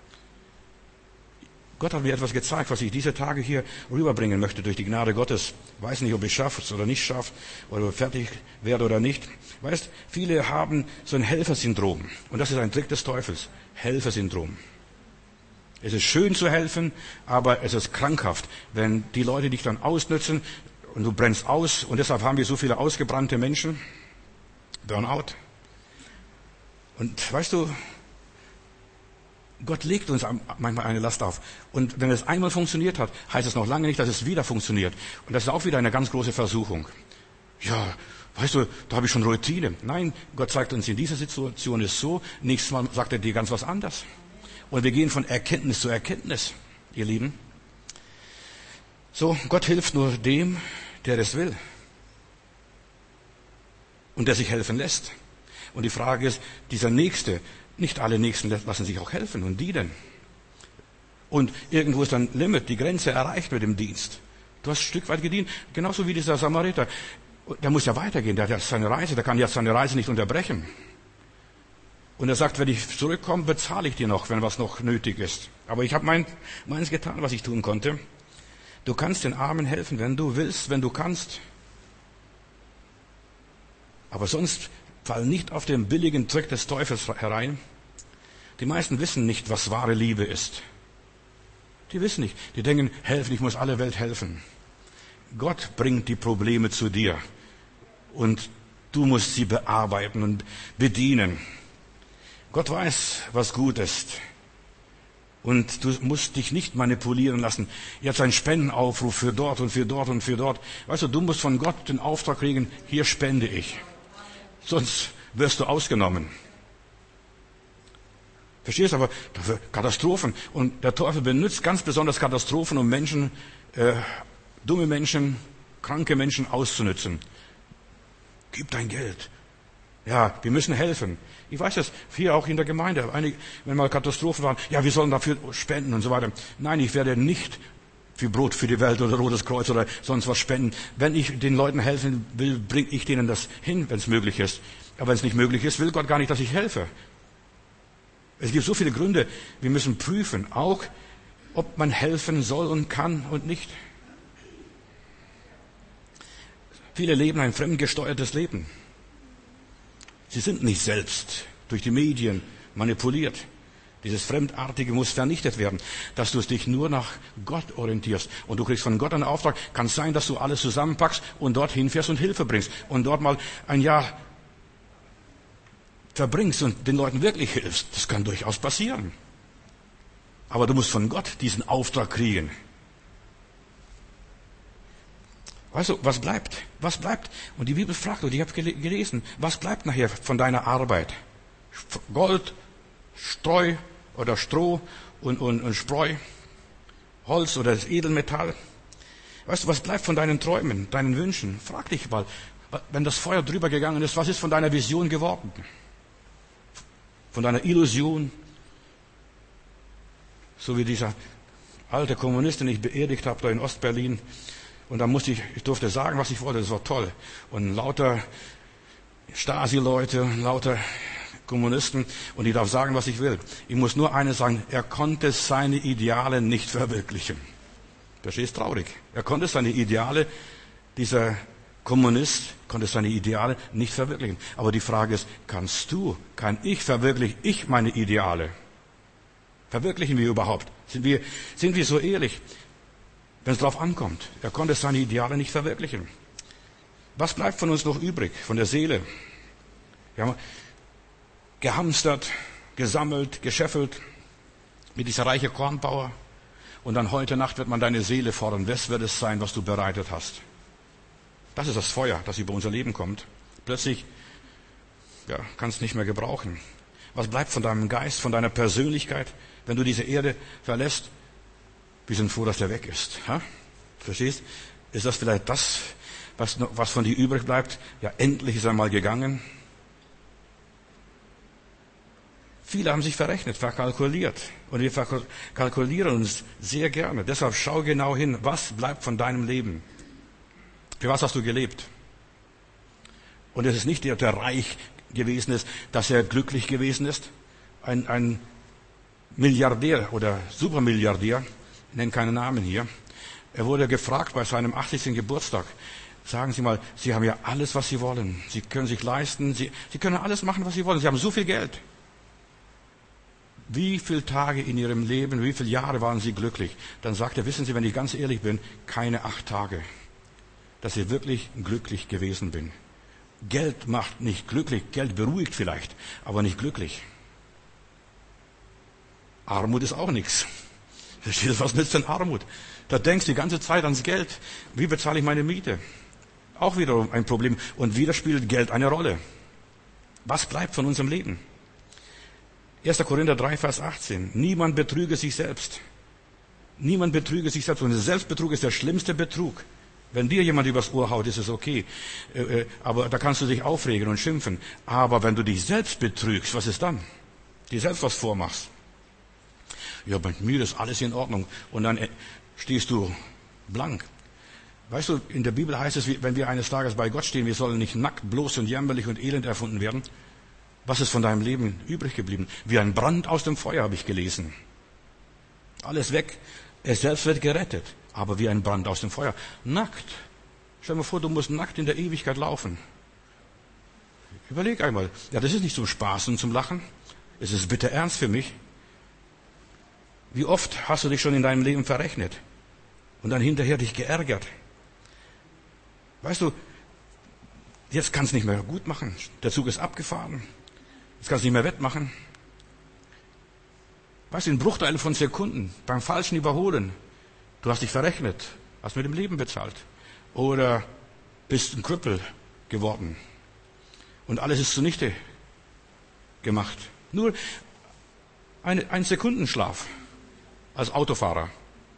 Gott hat mir etwas gezeigt, was ich diese Tage hier rüberbringen möchte durch die Gnade Gottes. Weiß nicht, ob ich schaffe es oder nicht schaffe, oder fertig werde oder nicht. Weißt, viele haben so ein Helfersyndrom. Und das ist ein Trick des Teufels. Helfersyndrom. Es ist schön zu helfen, aber es ist krankhaft, wenn die Leute dich dann ausnützen und du brennst aus. Und deshalb haben wir so viele ausgebrannte Menschen. Burnout. Und weißt du, Gott legt uns manchmal eine Last auf. Und wenn es einmal funktioniert hat, heißt es noch lange nicht, dass es wieder funktioniert. Und das ist auch wieder eine ganz große Versuchung. Ja, weißt du, da habe ich schon Routine. Nein, Gott zeigt uns, in dieser Situation ist so, nächstes Mal sagt er dir ganz was anderes. Und wir gehen von Erkenntnis zu Erkenntnis, ihr Lieben. So, Gott hilft nur dem, der es will. Und der sich helfen lässt. Und die Frage ist, dieser Nächste, nicht alle Nächsten lassen sich auch helfen. Und die denn? Und irgendwo ist dann Limit, die Grenze erreicht mit dem Dienst. Du hast ein Stück weit gedient, genauso wie dieser Samariter. Der muss ja weitergehen, der hat ja seine Reise, der kann ja seine Reise nicht unterbrechen. Und er sagt, wenn ich zurückkomme, bezahle ich dir noch, wenn was noch nötig ist. Aber ich habe meins getan, was ich tun konnte. Du kannst den Armen helfen, wenn du willst, wenn du kannst. Aber sonst fall nicht auf den billigen Trick des Teufels herein. Die meisten wissen nicht, was wahre Liebe ist. Die wissen nicht. Die denken, helfen, ich muss alle Welt helfen. Gott bringt die Probleme zu dir. Und du musst sie bearbeiten und bedienen. Gott weiß, was gut ist. Und du musst dich nicht manipulieren lassen. Jetzt ein Spendenaufruf für dort und für dort und für dort. Weißt du musst von Gott den Auftrag kriegen, hier spende ich. Sonst wirst du ausgenommen. Verstehst du? Aber dafür Katastrophen. Und der Teufel benutzt ganz besonders Katastrophen, um Menschen, dumme Menschen, kranke Menschen auszunützen. Gib dein Geld. Ja, wir müssen helfen. Ich weiß das, hier auch in der Gemeinde, wenn mal Katastrophen waren, ja, wir sollen dafür spenden und so weiter. Nein, ich werde nicht für Brot für die Welt oder Rotes Kreuz oder sonst was spenden. Wenn ich den Leuten helfen will, bringe ich denen das hin, wenn es möglich ist. Aber wenn es nicht möglich ist, will Gott gar nicht, dass ich helfe. Es gibt so viele Gründe. Wir müssen prüfen, auch ob man helfen soll und kann und nicht. Viele leben ein fremdgesteuertes Leben. Sie sind nicht selbst durch die Medien manipuliert. Dieses Fremdartige muss vernichtet werden, dass du dich nur nach Gott orientierst. Und du kriegst von Gott einen Auftrag. Kann sein, dass du alles zusammenpackst und dorthin fährst und Hilfe bringst. Und dort mal ein Jahr verbringst und den Leuten wirklich hilfst. Das kann durchaus passieren. Aber du musst von Gott diesen Auftrag kriegen. Weißt du, was bleibt? Was bleibt? Und die Bibel fragt, und ich habe gelesen, was bleibt nachher von deiner Arbeit? Gold, Streu oder Stroh und Spreu, Holz oder das Edelmetall. Weißt du, was bleibt von deinen Träumen, deinen Wünschen? Frag dich mal, wenn das Feuer drüber gegangen ist, was ist von deiner Vision geworden? Von deiner Illusion? So wie dieser alte Kommunist, den ich beerdigt habe da in Ostberlin. Und dann ich durfte sagen, was ich wollte, das war toll. Und lauter Stasi-Leute, lauter Kommunisten, und ich darf sagen, was ich will. Ich muss nur eines sagen, er konnte seine Ideale nicht verwirklichen. Verstehst? Traurig. Er konnte seine Ideale, dieser Kommunist, konnte seine Ideale nicht verwirklichen. Aber die Frage ist, kann ich meine Ideale? Verwirklichen wir überhaupt? Sind wir so ehrlich? Wenn es darauf ankommt, er konnte seine Ideale nicht verwirklichen. Was bleibt von uns noch übrig, von der Seele? Wir haben gehamstert, gesammelt, gescheffelt mit dieser reichen Kornbauer. Und dann heute Nacht wird man deine Seele fordern. Was wird es sein, was du bereitet hast? Das ist das Feuer, das über unser Leben kommt. Plötzlich kannst du nicht mehr gebrauchen. Was bleibt von deinem Geist, von deiner Persönlichkeit, wenn du diese Erde verlässt? Wir sind froh, dass der weg ist. Ha? Verstehst? Ist das vielleicht das, was von dir übrig bleibt? Ja, endlich ist er mal gegangen. Viele haben sich verkalkuliert. Und wir verkalkulieren uns sehr gerne. Deshalb schau genau hin, was bleibt von deinem Leben? Für was hast du gelebt? Und es ist nicht der reich gewesen ist, dass er glücklich gewesen ist. Ein Milliardär oder Supermilliardär, ich nenne keinen Namen hier. Er wurde gefragt bei seinem 80. Geburtstag, sagen Sie mal, Sie haben ja alles, was Sie wollen. Sie können sich leisten, Sie können alles machen, was Sie wollen. Sie haben so viel Geld. Wie viele Tage in Ihrem Leben, wie viele Jahre waren Sie glücklich? Dann sagt er, wissen Sie, wenn ich ganz ehrlich bin, keine 8 Tage, dass ich wirklich glücklich gewesen bin. Geld macht nicht glücklich, Geld beruhigt vielleicht, aber nicht glücklich. Armut ist auch nichts. Versteht ihr, was nützt denn Armut? Da denkst du die ganze Zeit ans Geld. Wie bezahle ich meine Miete? Auch wiederum ein Problem. Und wieder spielt Geld eine Rolle. Was bleibt von unserem Leben? 1. Korinther 3, Vers 18. Niemand betrüge sich selbst. Niemand betrüge sich selbst. Und der Selbstbetrug ist der schlimmste Betrug. Wenn dir jemand übers Ohr haut, ist es okay. Aber da kannst du dich aufregen und schimpfen. Aber wenn du dich selbst betrügst, was ist dann? Dir selbst was vormachst. Ja, bei mir ist alles in Ordnung. Und dann stehst du blank. Weißt du, in der Bibel heißt es, wenn wir eines Tages bei Gott stehen, wir sollen nicht nackt, bloß und jämmerlich und elend erfunden werden. Was ist von deinem Leben übrig geblieben? Wie ein Brand aus dem Feuer, habe ich gelesen. Alles weg. Er selbst wird gerettet. Aber wie ein Brand aus dem Feuer. Nackt. Stell dir mal vor, du musst nackt in der Ewigkeit laufen. Überleg einmal. Ja, das ist nicht zum Spaß und zum Lachen. Es ist bitter ernst für mich. Wie oft hast du dich schon in deinem Leben verrechnet und dann hinterher dich geärgert? Weißt du, jetzt kannst du nicht mehr gut machen. Der Zug ist abgefahren. Jetzt kannst du nicht mehr wettmachen. Weißt du, in Bruchteilen von Sekunden, beim falschen Überholen, du hast dich verrechnet, hast mit dem Leben bezahlt. Oder bist ein Krüppel geworden. Und alles ist zunichte gemacht. Nur ein Sekundenschlaf als Autofahrer.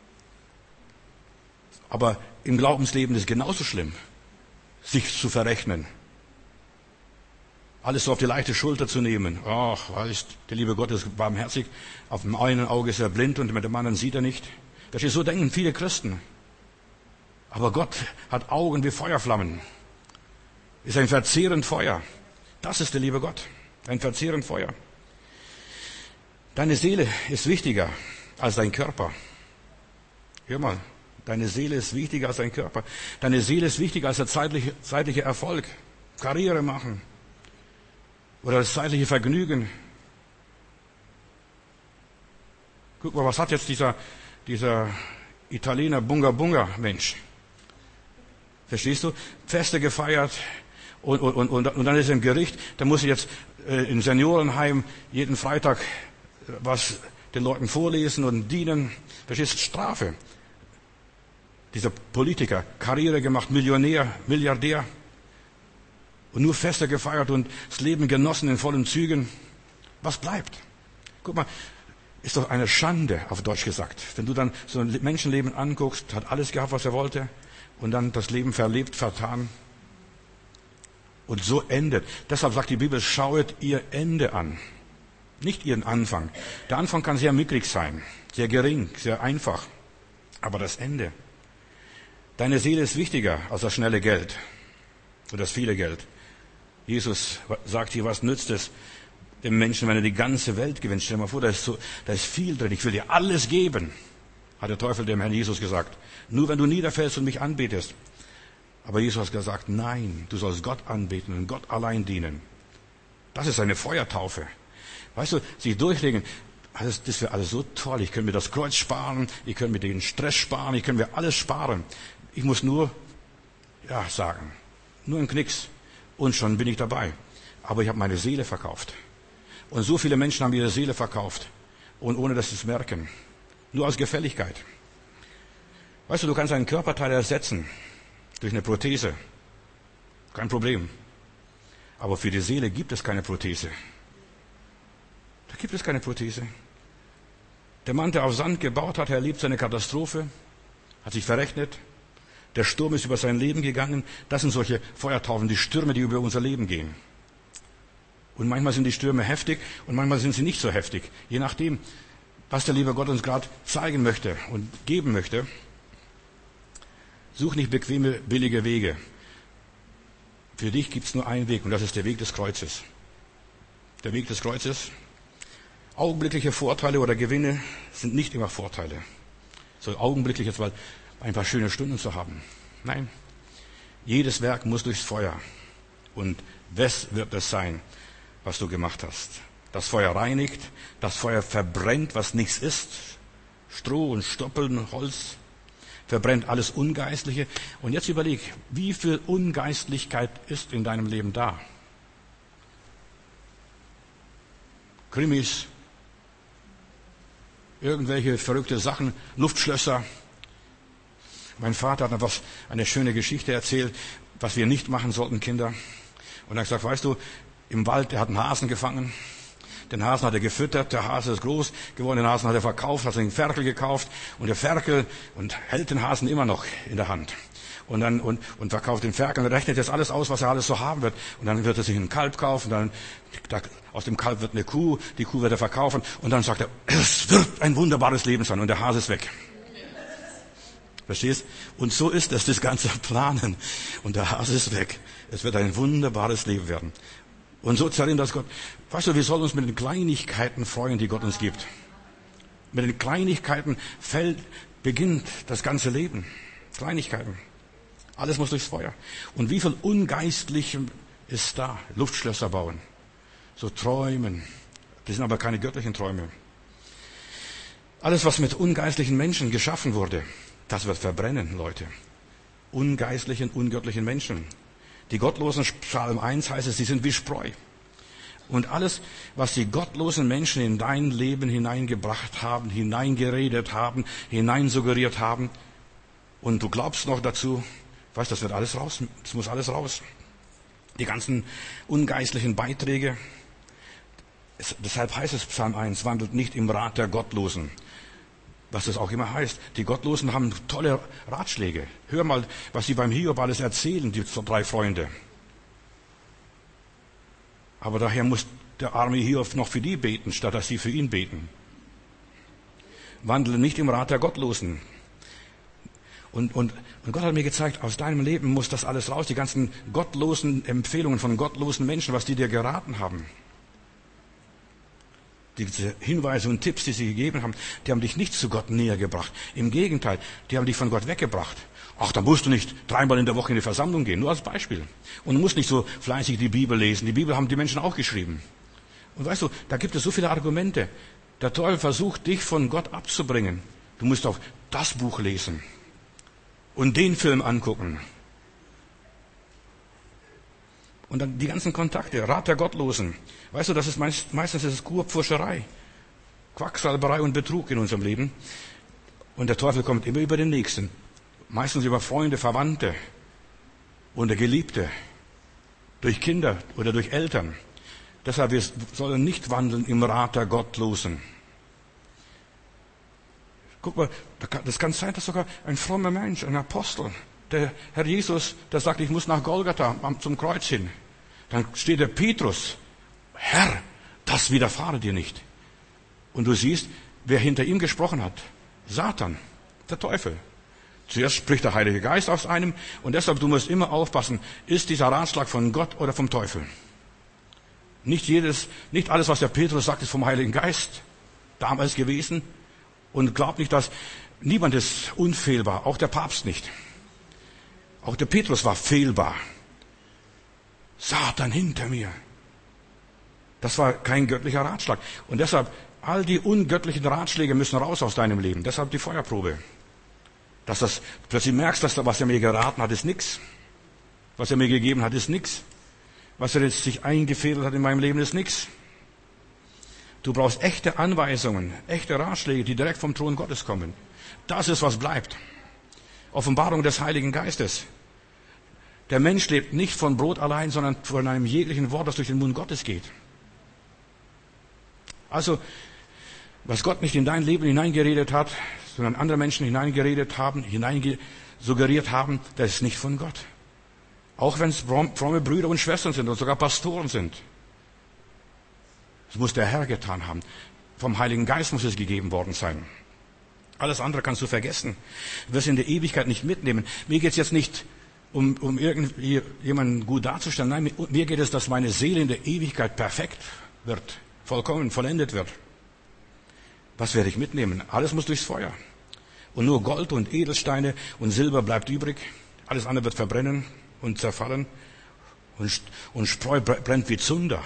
Aber im Glaubensleben ist es genauso schlimm, sich zu verrechnen. alles so auf die leichte Schulter zu nehmen. Ach, weißt, der liebe Gott ist barmherzig. Auf dem einen Auge ist er blind und mit dem anderen sieht er nicht. So denken viele Christen. Aber Gott hat Augen wie Feuerflammen. Ist ein verzehrend Feuer. Das ist der liebe Gott. Ein verzehrend Feuer. Deine Seele ist wichtiger als dein Körper. Hör mal, deine Seele ist wichtiger als dein Körper. Deine Seele ist wichtiger als der zeitliche Erfolg. Karriere machen. Oder das zeitliche Vergnügen. Guck mal, was hat jetzt dieser Italiener Bunga Bunga Mensch? Verstehst du? Feste gefeiert und dann ist er im Gericht. Dann muss er jetzt im Seniorenheim jeden Freitag was den Leuten vorlesen und dienen. Verstehst du? Strafe. Dieser Politiker, Karriere gemacht, Millionär, Milliardär. Und nur Feste gefeiert und das Leben genossen in vollen Zügen. Was bleibt? Guck mal, ist doch eine Schande, auf Deutsch gesagt. Wenn du dann so ein Menschenleben anguckst, hat alles gehabt, was er wollte, und dann das Leben verlebt, vertan. Und so endet. Deshalb sagt die Bibel, schauet ihr Ende an. Nicht ihren Anfang. Der Anfang kann sehr mickrig sein, sehr gering, sehr einfach. Aber das Ende. Deine Seele ist wichtiger als das schnelle Geld und das viele Geld. Jesus sagt hier, was nützt es dem Menschen, wenn er die ganze Welt gewinnt? Stell dir mal vor, da ist viel drin. Ich will dir alles geben, hat der Teufel dem Herrn Jesus gesagt. Nur wenn du niederfällst und mich anbetest. Aber Jesus hat gesagt, nein, du sollst Gott anbeten und Gott allein dienen. Das ist eine Feuertaufe. Weißt du, sich durchlegen, das wäre alles so toll. Ich könnte mir das Kreuz sparen, ich könnte mir den Stress sparen, ich könnte mir alles sparen. Ich muss nur, sagen, nur ein Knicks. Und schon bin ich dabei. Aber ich habe meine Seele verkauft. Und so viele Menschen haben ihre Seele verkauft. Und ohne dass sie es merken. Nur aus Gefälligkeit. Weißt du, du kannst einen Körperteil ersetzen. Durch eine Prothese. Kein Problem. Aber für die Seele gibt es keine Prothese. Da gibt es keine Prothese. Der Mann, der auf Sand gebaut hat, erlebt seine Katastrophe. Hat sich verrechnet. Der Sturm ist über sein Leben gegangen. Das sind solche Feuertaufen, die Stürme, die über unser Leben gehen. Und manchmal sind die Stürme heftig und manchmal sind sie nicht so heftig. Je nachdem, was der liebe Gott uns gerade zeigen möchte und geben möchte. Such nicht bequeme, billige Wege. Für dich gibt es nur einen Weg und das ist der Weg des Kreuzes. Der Weg des Kreuzes. Augenblickliche Vorteile oder Gewinne sind nicht immer Vorteile. So augenblicklich jetzt mal ein paar schöne Stunden zu haben. Nein, jedes Werk muss durchs Feuer. Und was wird es sein, was du gemacht hast? Das Feuer reinigt, das Feuer verbrennt, was nichts ist. Stroh und Stoppeln, Holz, verbrennt alles Ungeistliche. Und jetzt überleg, wie viel Ungeistlichkeit ist in deinem Leben da? Krimis, irgendwelche verrückte Sachen, Luftschlösser. Mein Vater hat eine schöne Geschichte erzählt, was wir nicht machen sollten, Kinder. Und er hat gesagt, weißt du, im Wald, er hat einen Hasen gefangen. Den Hasen hat er gefüttert, der Hase ist groß geworden, den Hasen hat er verkauft, hat einen Ferkel gekauft und der Ferkel und hält den Hasen immer noch in der Hand. Und verkauft den Ferkel und rechnet jetzt alles aus, was er alles so haben wird. Und dann wird er sich einen Kalb kaufen, aus dem Kalb wird eine Kuh, die Kuh wird er verkaufen und dann sagt er, es wird ein wunderbares Leben sein und der Hase ist weg. Verstehst? Und so ist das ganze Planen. Und der Hase ist weg. Es wird ein wunderbares Leben werden. Und so zerrinnt das Gott. Weißt du, wir sollen uns mit den Kleinigkeiten freuen, die Gott uns gibt. Mit den Kleinigkeiten beginnt das ganze Leben. Kleinigkeiten. Alles muss durchs Feuer. Und wie viel Ungeistlichem ist da? Luftschlösser bauen. So Träumen. Die sind aber keine göttlichen Träume. Alles, was mit ungeistlichen Menschen geschaffen wurde, das wird verbrennen, Leute. Ungeistlichen, ungöttlichen Menschen. Die Gottlosen, Psalm 1 heißt es, sie sind wie Spreu. Und alles, was die gottlosen Menschen in dein Leben hineingebracht haben, hineingeredet haben, hineinsuggeriert haben, und du glaubst noch dazu, weißt, das wird alles raus, das muss alles raus. Die ganzen ungeistlichen Beiträge. Deshalb heißt es Psalm 1, wandelt nicht im Rat der Gottlosen. Was das auch immer heißt. Die Gottlosen haben tolle Ratschläge. Hör mal, was sie beim Hiob alles erzählen, die 3 Freunde. Aber daher muss der arme Hiob noch für die beten, statt dass sie für ihn beten. Wandle nicht im Rat der Gottlosen. Und Gott hat mir gezeigt, aus deinem Leben muss das alles raus, die ganzen gottlosen Empfehlungen von gottlosen Menschen, was die dir geraten haben. Diese Hinweise und Tipps, die sie gegeben haben, die haben dich nicht zu Gott näher gebracht. Im Gegenteil, die haben dich von Gott weggebracht. Ach, da musst du nicht 3-mal in der Woche in die Versammlung gehen, nur als Beispiel. Und du musst nicht so fleißig die Bibel lesen. Die Bibel haben die Menschen auch geschrieben. Und weißt du, da gibt es so viele Argumente. Der Teufel versucht, dich von Gott abzubringen. Du musst auch das Buch lesen und den Film angucken. Und dann die ganzen Kontakte, Rat der Gottlosen. Weißt du, das ist meistens ist es Kurpfuscherei, Quacksalberei und Betrug in unserem Leben. Und der Teufel kommt immer über den Nächsten. Meistens über Freunde, Verwandte oder Geliebte, durch Kinder oder durch Eltern. Deshalb wir sollen nicht wandeln im Rat der Gottlosen. Guck mal, das kann sein, dass sogar ein frommer Mensch, ein Apostel, der Herr Jesus, der sagt, ich muss nach Golgatha zum Kreuz hin. Dann steht der Petrus, Herr, das widerfahre dir nicht. Und du siehst, wer hinter ihm gesprochen hat. Satan, der Teufel. Zuerst spricht der Heilige Geist aus einem und deshalb, du musst immer aufpassen, ist dieser Ratschlag von Gott oder vom Teufel? Nicht alles, was der Petrus sagt, ist vom Heiligen Geist damals gewesen. Und glaub nicht, dass niemand ist unfehlbar, auch der Papst nicht. Auch der Petrus war fehlbar. Satan hinter mir. Das war kein göttlicher Ratschlag. Und deshalb, all die ungöttlichen Ratschläge müssen raus aus deinem Leben. Deshalb die Feuerprobe. Dass das plötzlich merkst, dass was er mir geraten hat, ist nichts. Was er mir gegeben hat, ist nichts. Was er jetzt sich eingefädelt hat in meinem Leben, ist nichts. Du brauchst echte Anweisungen, echte Ratschläge, die direkt vom Thron Gottes kommen. Das ist, was bleibt. Offenbarung des Heiligen Geistes. Der Mensch lebt nicht von Brot allein, sondern von einem jeglichen Wort, das durch den Mund Gottes geht. Also, was Gott nicht in dein Leben hineingeredet hat, sondern andere Menschen hineingeredet haben, hineinsuggeriert haben, das ist nicht von Gott. Auch wenn es fromme Brüder und Schwestern sind und sogar Pastoren sind. Das muss der Herr getan haben. Vom Heiligen Geist muss es gegeben worden sein. Alles andere kannst du vergessen. Du wirst in der Ewigkeit nicht mitnehmen. Mir geht es jetzt nicht, um irgendwie jemanden gut darzustellen. Nein, mir geht es, dass meine Seele in der Ewigkeit perfekt wird, vollkommen, vollendet wird. Was werde ich mitnehmen? Alles muss durchs Feuer. Und nur Gold und Edelsteine und Silber bleibt übrig. Alles andere wird verbrennen und zerfallen. Und Spreu brennt wie Zunder.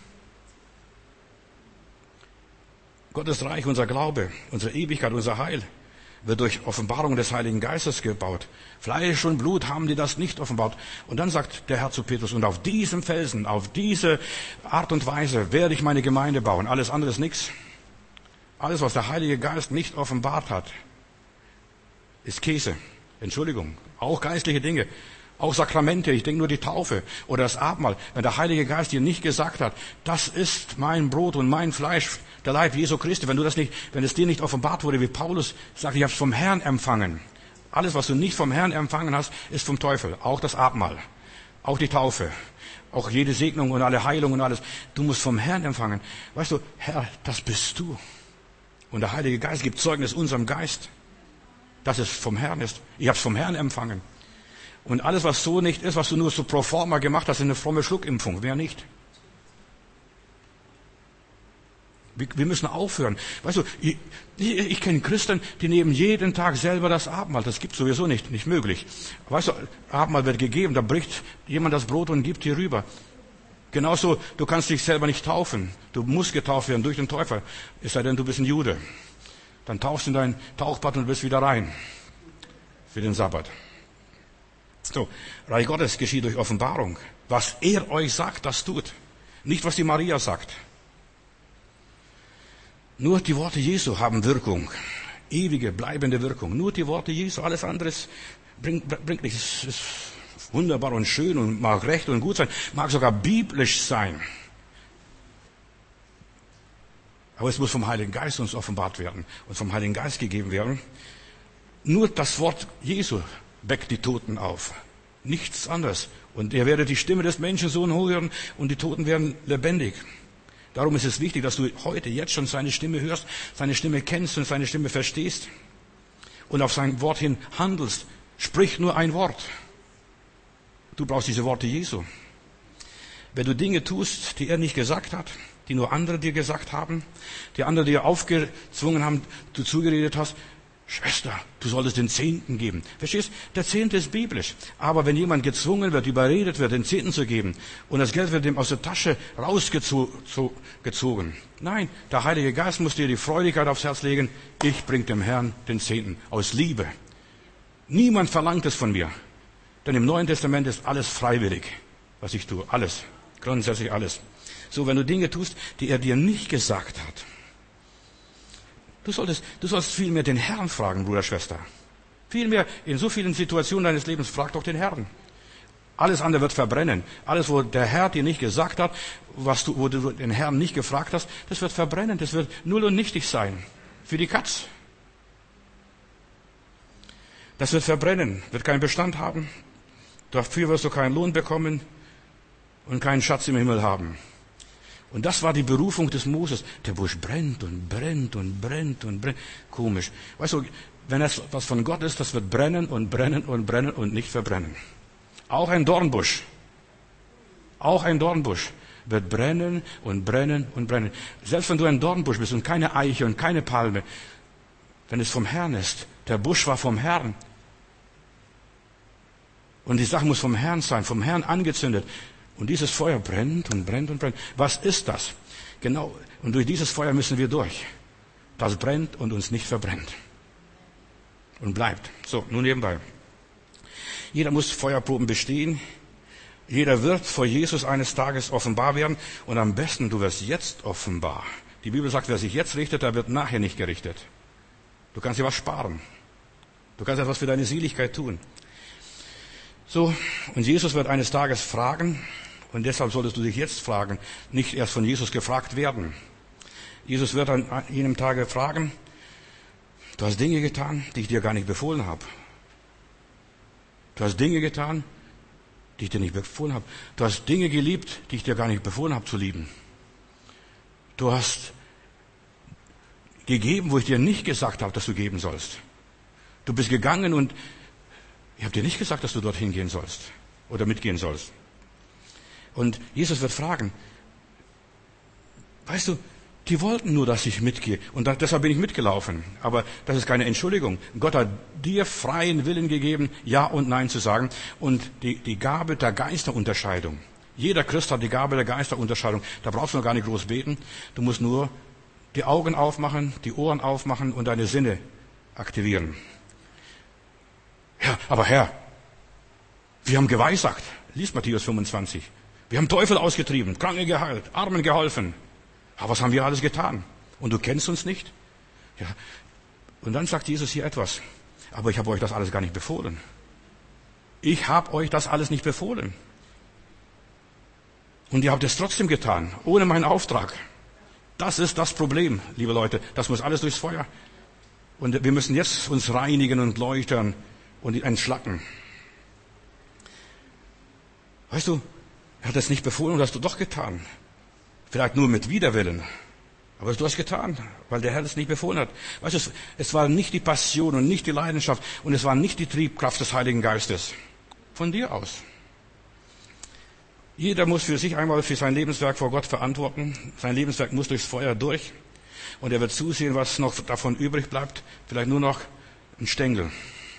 Gottes Reich, unser Glaube, unsere Ewigkeit, unser Heil wird durch Offenbarung des Heiligen Geistes gebaut. Fleisch und Blut haben die das nicht offenbart. Und dann sagt der Herr zu Petrus, und auf diesem Felsen, auf diese Art und Weise werde ich meine Gemeinde bauen. Alles andere ist nichts. Alles, was der Heilige Geist nicht offenbart hat, ist Käse. Entschuldigung. Auch geistliche Dinge. Auch Sakramente, ich denke nur die Taufe oder das Abendmahl. Wenn der Heilige Geist dir nicht gesagt hat, das ist mein Brot und mein Fleisch, der Leib Jesu Christi, wenn es dir nicht offenbart wurde, wie Paulus sagt, ich habe es vom Herrn empfangen. Alles, was du nicht vom Herrn empfangen hast, ist vom Teufel. Auch das Abendmahl, auch die Taufe, auch jede Segnung und alle Heilung und alles. Du musst vom Herrn empfangen. Weißt du, Herr, das bist du. Und der Heilige Geist gibt Zeugnis unserem Geist, dass es vom Herrn ist. Ich habe es vom Herrn empfangen. Und alles, was so nicht ist, was du nur so pro forma gemacht hast, ist eine fromme Schluckimpfung. Wer nicht? Wir müssen aufhören. Weißt du, ich kenne Christen, die nehmen jeden Tag selber das Abendmahl. Das gibt sowieso nicht möglich. Weißt du, Abendmahl wird gegeben, da bricht jemand das Brot und gibt dir rüber. Genauso, du kannst dich selber nicht taufen. Du musst getauft werden durch den Täufer. Es sei denn, du bist ein Jude. Dann tauchst du in dein Tauchbad und bist wieder rein. Für den Sabbat. So, Reich Gottes geschieht durch Offenbarung. Was er euch sagt, das tut. Nicht, was die Maria sagt. Nur die Worte Jesu haben Wirkung. Ewige, bleibende Wirkung. Nur die Worte Jesu. Alles andere bringt nichts. Es ist wunderbar und schön und mag recht und gut sein. Mag sogar biblisch sein. Aber es muss vom Heiligen Geist uns offenbart werden. Und vom Heiligen Geist gegeben werden. Nur das Wort Jesu weckt die Toten auf. Nichts anderes. Und ihr werdet die Stimme des Menschensohnes hören und die Toten werden lebendig. Darum ist es wichtig, dass du heute, jetzt schon seine Stimme hörst, seine Stimme kennst und seine Stimme verstehst und auf sein Wort hin handelst. Sprich nur ein Wort. Du brauchst diese Worte Jesu. Wenn du Dinge tust, die er nicht gesagt hat, die nur andere dir gesagt haben, die andere dir aufgezwungen haben, du zugeredet hast, Schwester, du solltest den Zehnten geben. Verstehst? Der Zehnte ist biblisch. Aber wenn jemand gezwungen wird, überredet wird, den Zehnten zu geben, und das Geld wird ihm aus der Tasche rausgezogen. Nein, der Heilige Geist muss dir die Freudigkeit aufs Herz legen, ich bring dem Herrn den Zehnten. Aus Liebe. Niemand verlangt es von mir. Denn im Neuen Testament ist alles freiwillig, was ich tue. Alles. Grundsätzlich alles. So, wenn du Dinge tust, die er dir nicht gesagt hat, du sollst vielmehr den Herrn fragen, Bruder, Schwester. Vielmehr in so vielen Situationen deines Lebens, frag doch den Herrn. Alles andere wird verbrennen. Alles, wo der Herr dir nicht gesagt hat, wo du den Herrn nicht gefragt hast, das wird verbrennen. Das wird null und nichtig sein. Für die Katz. Das wird verbrennen, wird keinen Bestand haben. Dafür wirst du keinen Lohn bekommen und keinen Schatz im Himmel haben. Und das war die Berufung des Moses. Der Busch brennt und brennt und brennt und brennt. Komisch. Weißt du, wenn es was von Gott ist, das wird brennen und brennen und brennen und nicht verbrennen. Auch ein Dornbusch wird brennen und brennen und brennen. Selbst wenn du ein Dornbusch bist und keine Eiche und keine Palme, wenn es vom Herrn ist, der Busch war vom Herrn. Und die Sache muss vom Herrn sein, vom Herrn angezündet. Und dieses Feuer brennt und brennt und brennt. Was ist das? Genau. Und durch dieses Feuer müssen wir durch. Das brennt und uns nicht verbrennt. Und bleibt. So, nun nebenbei. Jeder muss Feuerproben bestehen. Jeder wird vor Jesus eines Tages offenbar werden. Und am besten, du wirst jetzt offenbar. Die Bibel sagt, wer sich jetzt richtet, der wird nachher nicht gerichtet. Du kannst dir was sparen. Du kannst etwas für deine Seligkeit tun. So, und Jesus wird eines Tages fragen, und deshalb solltest du dich jetzt fragen, nicht erst von Jesus gefragt werden. Jesus wird an jenem Tage fragen, du hast Dinge getan, die ich dir gar nicht befohlen habe. Du hast Dinge getan, die ich dir nicht befohlen habe. Du hast Dinge geliebt, die ich dir gar nicht befohlen habe zu lieben. Du hast gegeben, wo ich dir nicht gesagt habe, dass du geben sollst. Du bist gegangen und ich habe dir nicht gesagt, dass du dorthin gehen sollst oder mitgehen sollst. Und Jesus wird fragen, weißt du, die wollten nur, dass ich mitgehe. Und deshalb bin ich mitgelaufen. Aber das ist keine Entschuldigung. Gott hat dir freien Willen gegeben, Ja und Nein zu sagen. Und die Gabe der Geisterunterscheidung. Jeder Christ hat die Gabe der Geisterunterscheidung. Da brauchst du noch gar nicht groß beten. Du musst nur die Augen aufmachen, die Ohren aufmachen und deine Sinne aktivieren. Ja, aber Herr, wir haben geweissagt. Lies Matthäus 25. Wir haben Teufel ausgetrieben, Kranke geheilt, Armen geholfen. Aber was haben wir alles getan? Und du kennst uns nicht? Ja. Und dann sagt Jesus hier etwas. Aber ich habe euch das alles gar nicht befohlen. Ich habe euch das alles nicht befohlen. Und ihr habt es trotzdem getan, ohne meinen Auftrag. Das ist das Problem, liebe Leute. Das muss alles durchs Feuer. Und wir müssen jetzt uns reinigen und läutern und entschlacken. Weißt du, er hat es nicht befohlen und das hast du doch getan. Vielleicht nur mit Widerwillen. Aber du hast getan, weil der Herr es nicht befohlen hat. Weißt du, es war nicht die Passion und nicht die Leidenschaft und es war nicht die Triebkraft des Heiligen Geistes. Von dir aus. Jeder muss für sich einmal für sein Lebenswerk vor Gott verantworten. Sein Lebenswerk muss durchs Feuer durch. Und er wird zusehen, was noch davon übrig bleibt. Vielleicht nur noch ein Stängel.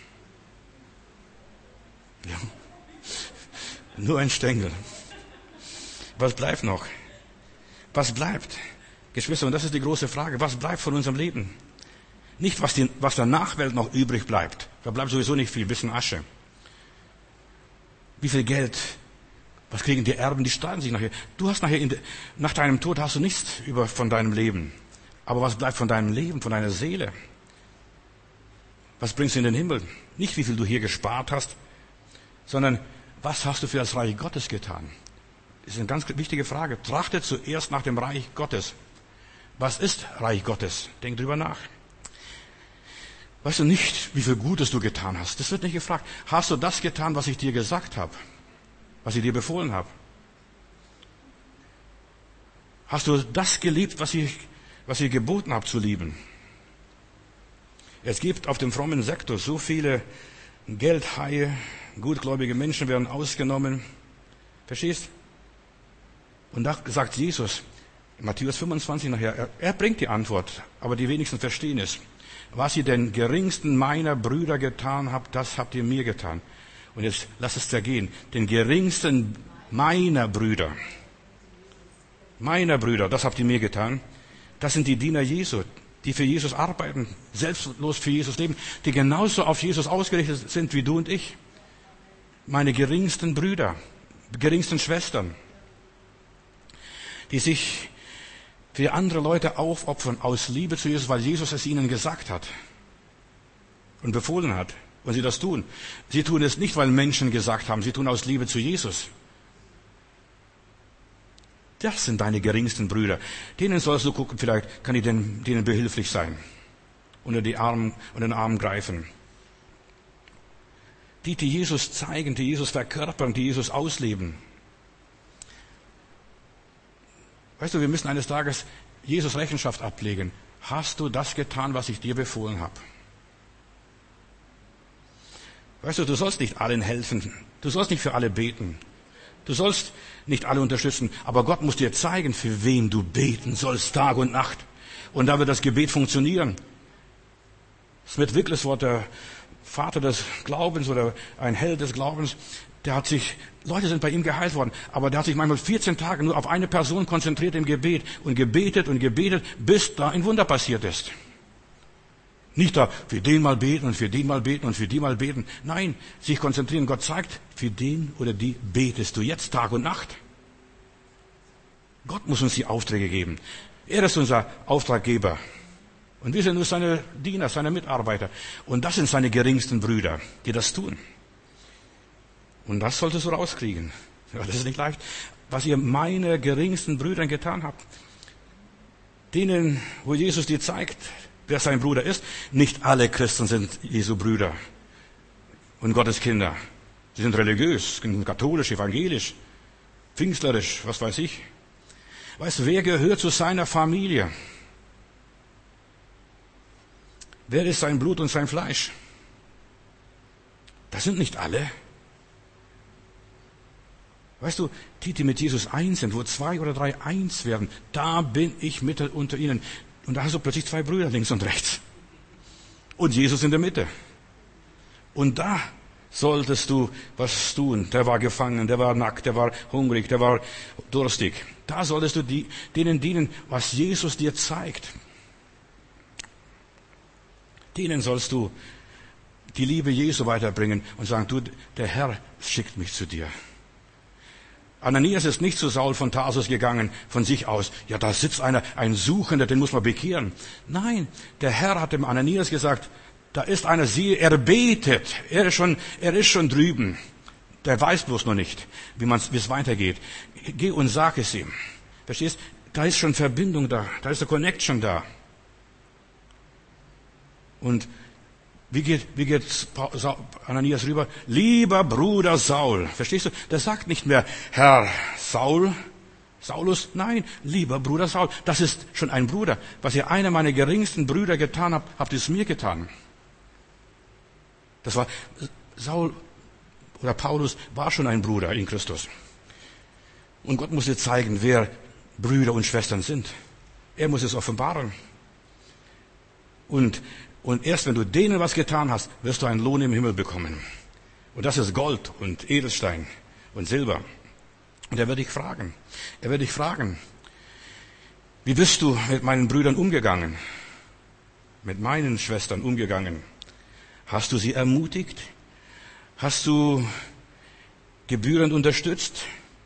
Ja. Nur ein Stängel. Was bleibt noch? Was bleibt? Geschwister, und das ist die große Frage. Was bleibt von unserem Leben? Nicht, was der Nachwelt noch übrig bleibt. Da bleibt sowieso nicht viel, ein bisschen Asche. Wie viel Geld? Was kriegen die Erben? Die streiten sich nachher. Du hast nachher, nach deinem Tod hast du nichts von deinem Leben. Aber was bleibt von deinem Leben, von deiner Seele? Was bringst du in den Himmel? Nicht, wie viel du hier gespart hast, sondern was hast du für das Reich Gottes getan? Das ist eine ganz wichtige Frage. Trachte zuerst nach dem Reich Gottes. Was ist Reich Gottes? Denk drüber nach. Weißt du nicht, wie viel Gutes du getan hast? Das wird nicht gefragt. Hast du das getan, was ich dir gesagt habe? Was ich dir befohlen habe? Hast du das geliebt, was ich geboten habe zu lieben? Es gibt auf dem frommen Sektor so viele Geldhaie, gutgläubige Menschen werden ausgenommen. Verstehst? Und da sagt Jesus, in Matthäus 25 nachher, er bringt die Antwort, aber die wenigsten verstehen es. Was ihr den geringsten meiner Brüder getan habt, das habt ihr mir getan. Und jetzt lasst es zergehen. Den geringsten meiner Brüder, das habt ihr mir getan. Das sind die Diener Jesu, die für Jesus arbeiten, selbstlos für Jesus leben, die genauso auf Jesus ausgerichtet sind wie du und ich. Meine geringsten Brüder, geringsten Schwestern, die sich für andere Leute aufopfern aus Liebe zu Jesus, weil Jesus es ihnen gesagt hat und befohlen hat. Und sie das tun. Sie tun es nicht, weil Menschen gesagt haben, sie tun aus Liebe zu Jesus. Das sind deine geringsten Brüder. Denen sollst du gucken, vielleicht kann ich denen behilflich sein. Unter den Arm greifen. Die Jesus zeigen, die Jesus verkörpern, die Jesus ausleben. Weißt du, wir müssen eines Tages Jesus Rechenschaft ablegen. Hast du das getan, was ich dir befohlen habe? Weißt du, du sollst nicht allen helfen. Du sollst nicht für alle beten. Du sollst nicht alle unterstützen. Aber Gott muss dir zeigen, für wen du beten sollst, Tag und Nacht. Und da wird das Gebet funktionieren. Smith Wigglesworth, der Vater des Glaubens oder ein Held des Glaubens, Leute sind bei ihm geheilt worden, aber der hat sich manchmal 14 Tage nur auf eine Person konzentriert im Gebet und gebetet, bis da ein Wunder passiert ist. Nicht da für den mal beten und für den mal beten und für die mal beten. Nein, sich konzentrieren. Gott sagt, für den oder die betest du jetzt Tag und Nacht. Gott muss uns die Aufträge geben. Er ist unser Auftraggeber. Und wir sind nur seine Diener, seine Mitarbeiter. Und das sind seine geringsten Brüder, die das tun. Und das solltest du rauskriegen. Ja, das ist nicht leicht. Was ihr meine geringsten Brüdern getan habt. Denen, wo Jesus dir zeigt, wer sein Bruder ist. Nicht alle Christen sind Jesu Brüder und Gottes Kinder. Sie sind religiös, katholisch, evangelisch, pfingstlerisch, was weiß ich. Weißt du, wer gehört zu seiner Familie? Wer ist sein Blut und sein Fleisch? Das sind nicht alle. Weißt du, die mit Jesus eins sind, wo 2 oder 3 eins werden, da bin ich mitten unter ihnen. Und da hast du plötzlich 2 Brüder links und rechts. Und Jesus in der Mitte. Und da solltest du was tun. Der war gefangen, der war nackt, der war hungrig, der war durstig. Da solltest du denen dienen, was Jesus dir zeigt. Denen sollst du die Liebe Jesu weiterbringen und sagen, du, der Herr schickt mich zu dir. Ananias ist nicht zu Saul von Tarsus gegangen, von sich aus. Ja, da sitzt ein Suchender, den muss man bekehren. Nein, der Herr hat dem Ananias gesagt, da ist einer, siehe, er betet. Er ist schon drüben. Der weiß bloß noch nicht, wie es weitergeht. Geh und sag es ihm. Verstehst? Da ist schon Verbindung da. Da ist eine Connection da. Und wie geht Ananias rüber? Lieber Bruder Saul. Verstehst du? Der sagt nicht mehr, Herr Saulus. Nein, lieber Bruder Saul. Das ist schon ein Bruder. Was ihr einer meiner geringsten Brüder getan habt, habt ihr es mir getan. Das war, Saul oder Paulus war schon ein Bruder in Christus. Und Gott muss dir zeigen, wer Brüder und Schwestern sind. Er muss es offenbaren. Und erst wenn du denen was getan hast, wirst du einen Lohn im Himmel bekommen. Und das ist Gold und Edelstein und Silber. Und er wird dich fragen. Wie bist du mit meinen Brüdern umgegangen? Mit meinen Schwestern umgegangen? Hast du sie ermutigt? Hast du gebührend unterstützt?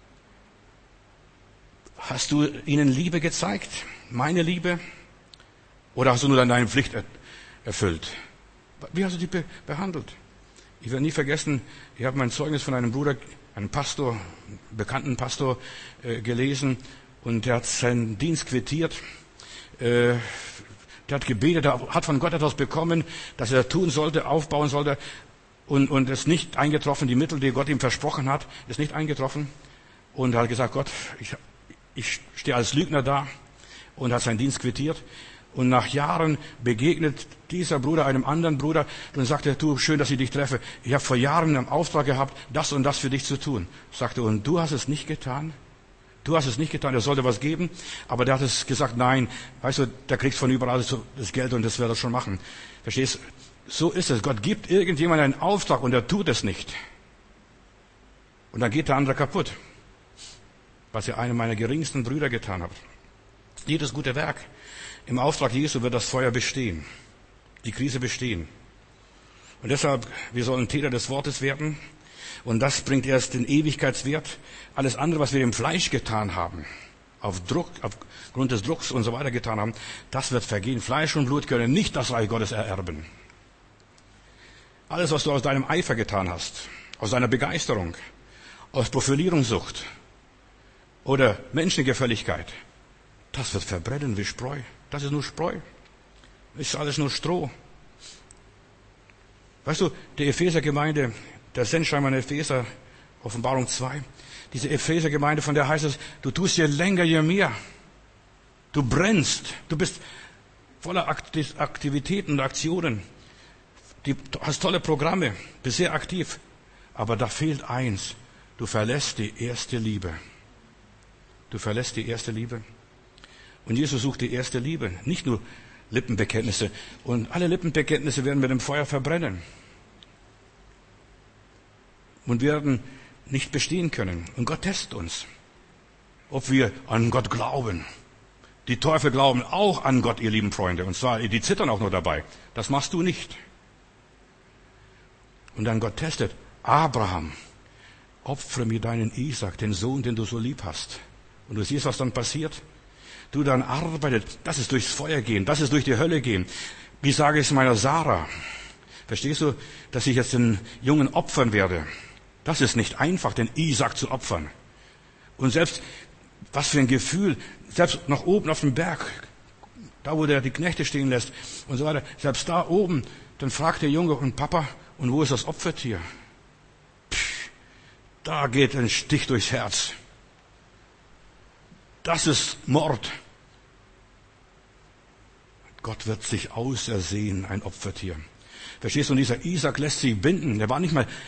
Hast du ihnen Liebe gezeigt? Meine Liebe? Oder hast du nur deine Pflicht erfüllt? Wie hast du die behandelt? Ich werde nie vergessen, ich habe mein Zeugnis von einem Bruder, einem Pastor, bekannten Pastor, gelesen, und der hat seinen Dienst quittiert, Der hat gebetet, der hat von Gott etwas bekommen, das er tun sollte, aufbauen sollte. Und es ist nicht eingetroffen. Die Mittel, die Gott ihm versprochen hat, ist nicht eingetroffen. Und er hat gesagt, Gott, ich stehe als Lügner da, und hat seinen Dienst quittiert. Und nach Jahren begegnet dieser Bruder einem anderen Bruder und sagte, du, schön, dass ich dich treffe. Ich habe vor Jahren einen Auftrag gehabt, das und das für dich zu tun. Sagte, und du hast es nicht getan? Du hast es nicht getan, er sollte was geben, aber der hat es gesagt, nein, weißt du, der kriegt von überall das Geld und das wird er schon machen. Verstehst? So ist es. Gott gibt irgendjemandem einen Auftrag und er tut es nicht. Und dann geht der andere kaputt. Was ja einer meiner geringsten Brüder getan hat. Jedes gute Werk im Auftrag Jesu wird das Feuer bestehen. Die Krise bestehen. Und deshalb, wir sollen Täter des Wortes werden. Und das bringt erst den Ewigkeitswert. Alles andere, was wir im Fleisch getan haben, aufgrund des Drucks und so weiter getan haben, das wird vergehen. Fleisch und Blut können nicht das Reich Gottes ererben. Alles, was du aus deinem Eifer getan hast, aus deiner Begeisterung, aus Profilierungssucht oder Menschengefälligkeit, das wird verbrennen wie Spreu. Das ist nur Spreu. Das ist alles nur Stroh. Weißt du, die Epheser-Gemeinde, der Sendschreiber an Epheser, Offenbarung 2, diese Epheser-Gemeinde, von der heißt es, du tust je länger, je mehr. Du brennst. Du bist voller Aktivitäten und Aktionen. Du hast tolle Programme, bist sehr aktiv. Aber da fehlt eins. Du verlässt die erste Liebe. Du verlässt die erste Liebe. Und Jesus sucht die erste Liebe, nicht nur Lippenbekenntnisse. Und alle Lippenbekenntnisse werden mit dem Feuer verbrennen. Und werden nicht bestehen können. Und Gott testet uns, ob wir an Gott glauben. Die Teufel glauben auch an Gott, ihr lieben Freunde. Und zwar, die zittern auch nur dabei. Das machst du nicht. Und dann Gott testet. Abraham, opfere mir deinen Isaac, den Sohn, den du so lieb hast. Und du siehst, was dann passiert. Du dann arbeitet, das ist durchs Feuer gehen, das ist durch die Hölle gehen. Wie sage ich es meiner Sarah? Verstehst du, dass ich jetzt den Jungen opfern werde? Das ist nicht einfach, den Isaac zu opfern. Und selbst, was für ein Gefühl, selbst noch oben auf dem Berg, da wo der die Knechte stehen lässt und so weiter, selbst da oben, dann fragt der Junge und Papa, und wo ist das Opfertier? Da geht ein Stich durchs Herz. Das ist Mord. Gott wird sich ausersehen, ein Opfertier. Verstehst du? Und dieser Isaac lässt sich binden. Er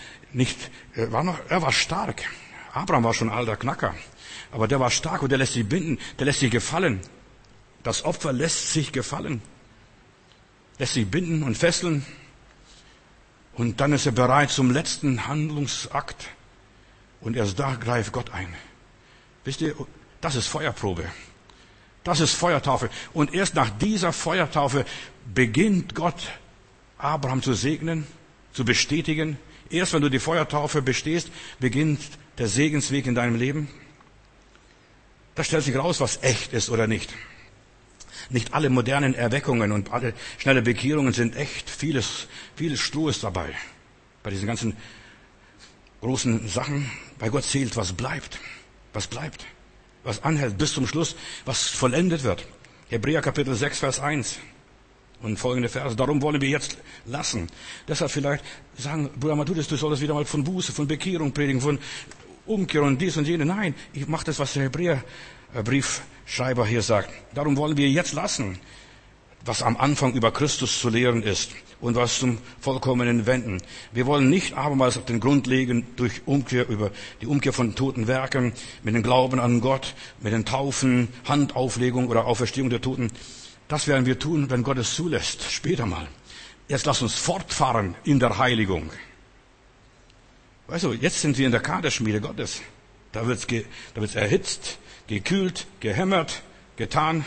war stark. Abraham war schon ein alter Knacker. Aber der war stark und der lässt sich binden. Der lässt sich gefallen. Das Opfer lässt sich gefallen. Lässt sich binden und fesseln. Und dann ist er bereit zum letzten Handlungsakt. Und erst da greift Gott ein. Wisst ihr, das ist Feuerprobe. Das ist Feuertaufe. Und erst nach dieser Feuertaufe beginnt Gott, Abraham zu segnen, zu bestätigen. Erst wenn du die Feuertaufe bestehst, beginnt der Segensweg in deinem Leben. Da stellt sich raus, was echt ist oder nicht. Nicht alle modernen Erweckungen und alle schnelle Bekehrungen sind echt. Vieles Stroh ist dabei. Bei diesen ganzen großen Sachen. Bei Gott zählt, was bleibt. Was bleibt. Was anhält bis zum Schluss. Was vollendet wird. Hebräer Kapitel 6, Vers 1. Und folgende Verse. Darum wollen wir jetzt lassen. Deshalb vielleicht sagen, Bruder Matthäus, du solltest wieder mal von Buße, von Bekehrung predigen, von Umkehr und dies und jene. Nein, ich mache das, was der Hebräer-Briefschreiber hier sagt. Darum wollen wir jetzt lassen, was am Anfang über Christus zu lehren ist und was zum Vollkommenen wenden. Wir wollen nicht abermals auf den Grund legen durch Umkehr, über die Umkehr von toten Werken, mit dem Glauben an Gott, mit den Taufen, Handauflegung oder Auferstehung der Toten. Das werden wir tun, wenn Gott es zulässt, später mal. Jetzt lass uns fortfahren in der Heiligung. Weißt du, jetzt sind wir in der Kaderschmiede Gottes. Da wird's erhitzt, gekühlt, gehämmert, getan.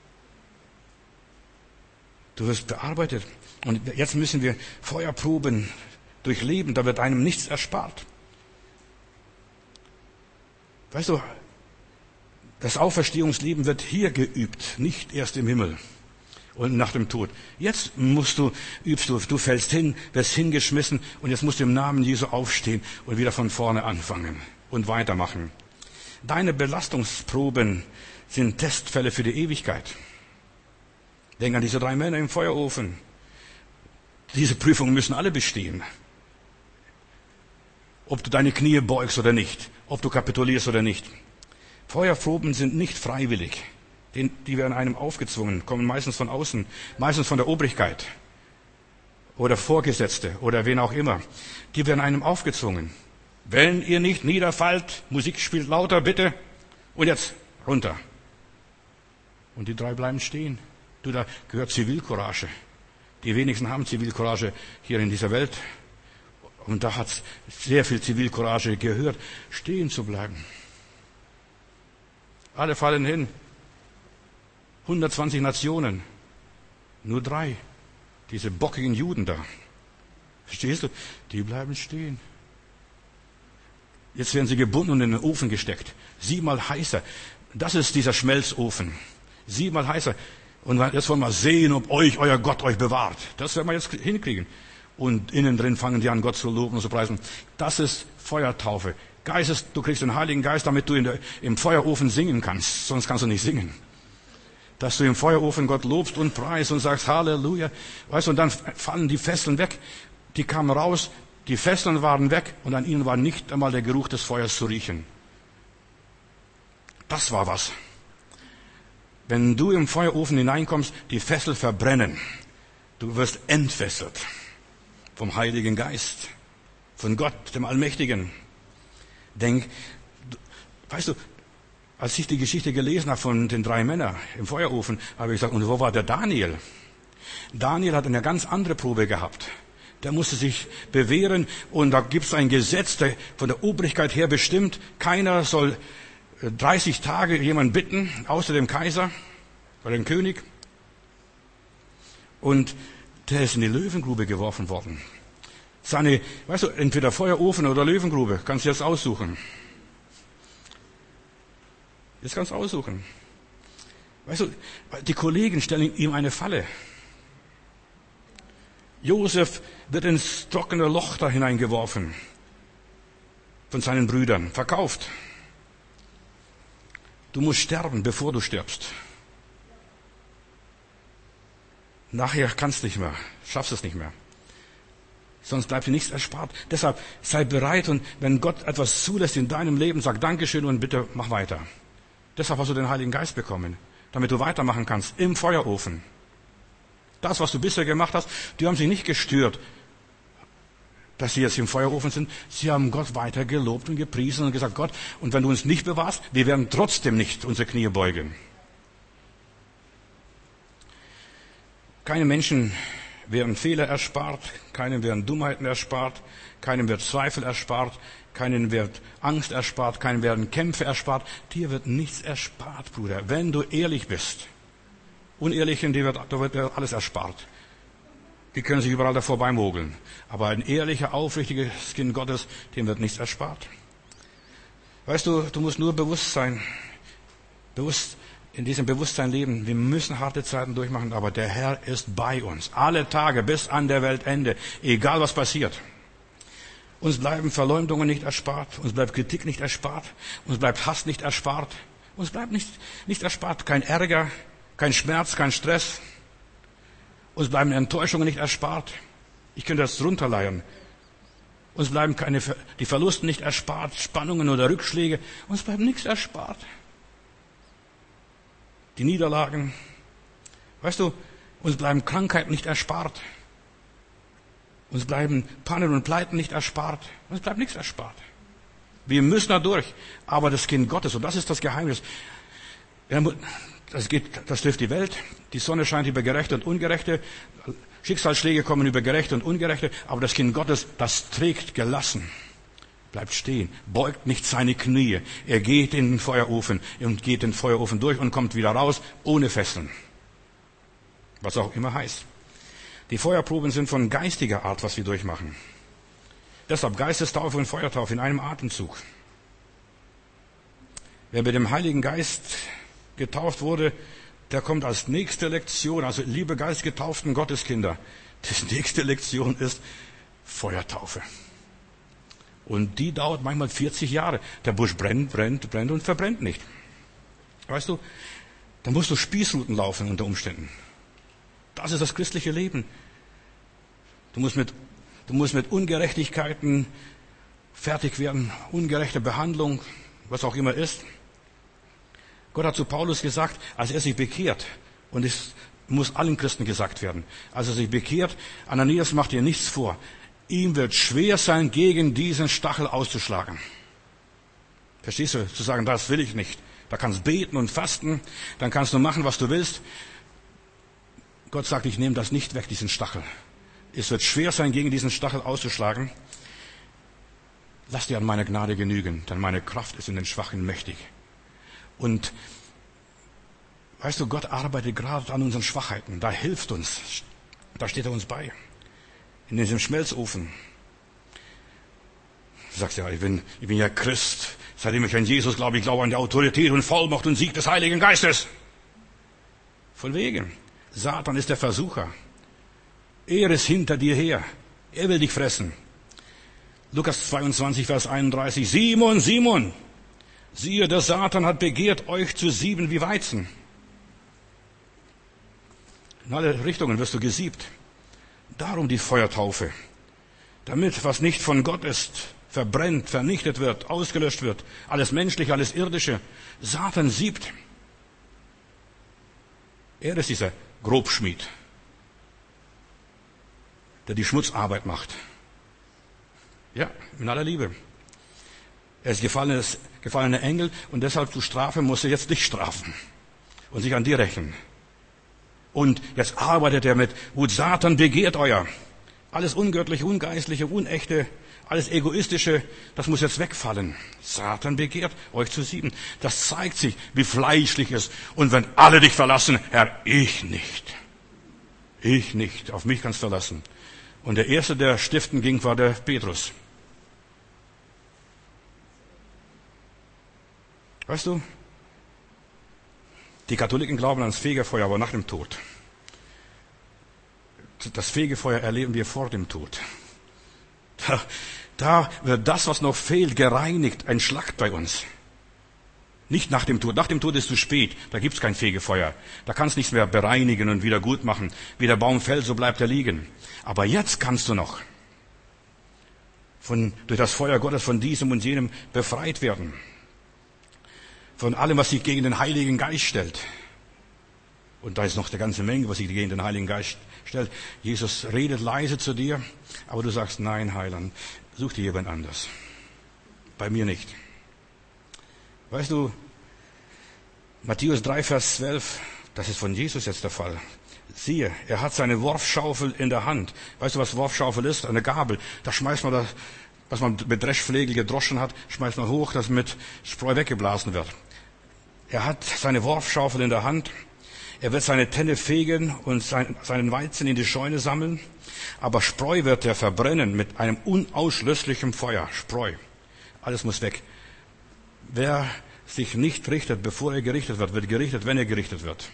Du wirst bearbeitet. Und jetzt müssen wir Feuerproben durchleben. Da wird einem nichts erspart. Weißt du, das Auferstehungsleben wird hier geübt, nicht erst im Himmel und nach dem Tod. Jetzt übst du fällst hin, wirst hingeschmissen und jetzt musst du im Namen Jesu aufstehen und wieder von vorne anfangen und weitermachen. Deine Belastungsproben sind Testfälle für die Ewigkeit. Denk an diese 3 Männer im Feuerofen. Diese Prüfungen müssen alle bestehen. Ob du deine Knie beugst oder nicht, ob du kapitulierst oder nicht. Feuerproben sind nicht freiwillig. Die werden einem aufgezwungen, kommen meistens von außen, meistens von der Obrigkeit oder Vorgesetzte oder wen auch immer. Die werden einem aufgezwungen. Wenn ihr nicht niederfallt, Musik spielt lauter, bitte, und jetzt runter. Und die 3 bleiben stehen. Du, da gehört Zivilcourage. Die wenigsten haben Zivilcourage hier in dieser Welt. Und da hat es sehr viel Zivilcourage gehört, stehen zu bleiben. Alle fallen hin. 120 Nationen. Nur 3. Diese bockigen Juden da. Verstehst du? Die bleiben stehen. Jetzt werden sie gebunden und in den Ofen gesteckt. 7-mal heißer. Das ist dieser Schmelzofen. 7-mal heißer. Und jetzt wollen wir sehen, ob euer Gott euch bewahrt. Das werden wir jetzt hinkriegen. Und innen drin fangen die an, Gott zu loben und zu preisen. Das ist Feuertaufe. Du kriegst den Heiligen Geist, damit du im Feuerofen singen kannst. Sonst kannst du nicht singen. Dass du im Feuerofen Gott lobst und preist und sagst Halleluja. Weißt du, und dann fallen die Fesseln weg. Die kamen raus, die Fesseln waren weg und an ihnen war nicht einmal der Geruch des Feuers zu riechen. Das war was. Wenn du im Feuerofen hineinkommst, die Fessel verbrennen. Du wirst entfesselt vom Heiligen Geist, von Gott, dem Allmächtigen. Weißt du, als ich die Geschichte gelesen habe von den 3 Männern im Feuerofen, habe ich gesagt, und wo war der Daniel? Daniel hat eine ganz andere Probe gehabt. Der musste sich bewähren und da gibt es ein Gesetz, der von der Obrigkeit her bestimmt, keiner soll 30 Tage jemanden bitten, außer dem Kaiser oder dem König. Und der ist in die Löwengrube geworfen worden. Weißt du, entweder Feuerofen oder Löwengrube, kannst du jetzt aussuchen. Jetzt kannst du aussuchen. Weißt du, die Kollegen stellen ihm eine Falle. Josef wird ins trockene Loch da hineingeworfen von seinen Brüdern, verkauft. Du musst sterben, bevor du stirbst. Nachher kannst du nicht mehr, schaffst es nicht mehr. Sonst bleibt dir nichts erspart. Deshalb sei bereit und wenn Gott etwas zulässt in deinem Leben, sag Dankeschön und bitte mach weiter. Deshalb hast du den Heiligen Geist bekommen, damit du weitermachen kannst im Feuerofen. Das, was du bisher gemacht hast, die haben sich nicht gestört, dass sie jetzt im Feuerofen sind. Sie haben Gott weiter gelobt und gepriesen und gesagt, Gott, und wenn du uns nicht bewahrst, wir werden trotzdem nicht unsere Knie beugen. Keine Menschen werden Fehler erspart, keinem werden Dummheiten erspart, keinem wird Zweifel erspart, keinem wird Angst erspart, keinem werden Kämpfe erspart. Dir wird nichts erspart, Bruder, wenn du ehrlich bist. Unehrlichen, da wird alles erspart. Die können sich überall davor beimogeln. Aber ein ehrlicher, aufrichtiges Kind Gottes, dem wird nichts erspart. Weißt du, du musst nur bewusst sein, in diesem Bewusstsein leben. Wir müssen harte Zeiten durchmachen, aber der Herr ist bei uns. Alle Tage bis an der Weltende, egal was passiert. Uns bleiben Verleumdungen nicht erspart, uns bleibt Kritik nicht erspart, uns bleibt Hass nicht erspart, uns bleibt nicht erspart, kein Ärger, kein Schmerz, kein Stress. Uns bleiben Enttäuschungen nicht erspart. Ich könnte das runterleiern. Uns bleiben die Verluste nicht erspart, Spannungen oder Rückschläge. Uns bleibt nichts erspart. Die Niederlagen. Weißt du, uns bleiben Krankheiten nicht erspart. Uns bleiben Pannen und Pleiten nicht erspart. Uns bleibt nichts erspart. Wir müssen da durch. Aber das Kind Gottes, und das ist das Geheimnis, das trifft die Welt. Die Sonne scheint über Gerechte und Ungerechte. Schicksalsschläge kommen über Gerechte und Ungerechte. Aber das Kind Gottes, das trägt gelassen. Bleibt stehen. Beugt nicht seine Knie. Er geht in den Feuerofen und geht den Feuerofen durch und kommt wieder raus ohne Fesseln. Was auch immer heißt. Die Feuerproben sind von geistiger Art, was wir durchmachen. Deshalb Geistestaufe und Feuertaufe in einem Atemzug. Wer mit dem Heiligen Geist getauft wurde, der kommt als nächste Lektion, also liebe geistgetauften Gotteskinder, die nächste Lektion ist Feuertaufe. Und die dauert manchmal 40 Jahre. Der Busch brennt und verbrennt nicht. Weißt du, da musst du Spießruten laufen unter Umständen. Das ist das christliche Leben. Du musst mit Ungerechtigkeiten fertig werden, ungerechte Behandlung, was auch immer ist. Gott hat zu Paulus gesagt, als er sich bekehrt, und es muss allen Christen gesagt werden, als er sich bekehrt, Ananias macht dir nichts vor. Ihm wird schwer sein, gegen diesen Stachel auszuschlagen. Verstehst du? Zu sagen, das will ich nicht. Da kannst du beten und fasten, dann kannst du machen, was du willst. Gott sagt, ich nehme das nicht weg, diesen Stachel. Es wird schwer sein, gegen diesen Stachel auszuschlagen. Lass dir an meine Gnade genügen, denn meine Kraft ist in den Schwachen mächtig. Und weißt du, Gott arbeitet gerade an unseren Schwachheiten. Da hilft uns. Da steht er uns bei. In diesem Schmelzofen. Du sagst ja, ich bin ja Christ. Seitdem ich an Jesus glaube, ich glaube an die Autorität und Vollmacht und Sieg des Heiligen Geistes. Von wegen. Satan ist der Versucher. Er ist hinter dir her. Er will dich fressen. Lukas 22, Vers 31. Simon, Simon, siehe, der Satan hat begehrt, euch zu sieben wie Weizen. In alle Richtungen wirst du gesiebt. Darum die Feuertaufe. Damit, was nicht von Gott ist, verbrennt, vernichtet wird, ausgelöscht wird. Alles Menschliche, alles Irdische. Satan siebt. Er ist dieser Grobschmied, der die Schmutzarbeit macht. Ja, in aller Liebe. Er ist gefallener Engel und deshalb zu strafen muss er jetzt dich strafen und sich an dir rächen. Und jetzt arbeitet er mit, gut, Satan begehrt euer. Alles Ungöttliche, Ungeistliche, Unechte, alles Egoistische, das muss jetzt wegfallen. Satan begehrt euch zu sieben. Das zeigt sich, wie fleischlich es ist. Und wenn alle dich verlassen, Herr, ich nicht. Ich nicht. Auf mich kannst du verlassen. Und der erste, der stiften ging, war der Petrus. Weißt du, die Katholiken glauben ans Fegefeuer, aber nach dem Tod. Das Fegefeuer erleben wir vor dem Tod. Da wird das, was noch fehlt, gereinigt, ein Schlacht bei uns. Nicht nach dem Tod. Nach dem Tod ist zu spät. Da gibt's kein Fegefeuer. Da kannst du nichts mehr bereinigen und wieder gut machen. Wie der Baum fällt, so bleibt er liegen. Aber jetzt kannst du noch durch das Feuer Gottes von diesem und jenem befreit werden. Von allem, was sich gegen den Heiligen Geist stellt. Und da ist noch eine ganze Menge, was sich gegen den Heiligen Geist stellt. Jesus redet leise zu dir, aber du sagst, nein, Heiland, such dir jemand anders. Bei mir nicht. Weißt du, Matthäus 3, Vers 12, das ist von Jesus jetzt der Fall. Siehe, er hat seine Wurfschaufel in der Hand. Weißt du, was Wurfschaufel ist? Eine Gabel. Da schmeißt man das, was man mit Dreschflegel gedroschen hat, schmeißt man hoch, dass mit Spreu weggeblasen wird. Er hat seine Wurfschaufel in der Hand. Er wird seine Tenne fegen und seinen Weizen in die Scheune sammeln. Aber Spreu wird er verbrennen mit einem unauslöschlichen Feuer. Spreu. Alles muss weg. Wer sich nicht richtet, bevor er gerichtet wird, wird gerichtet, wenn er gerichtet wird.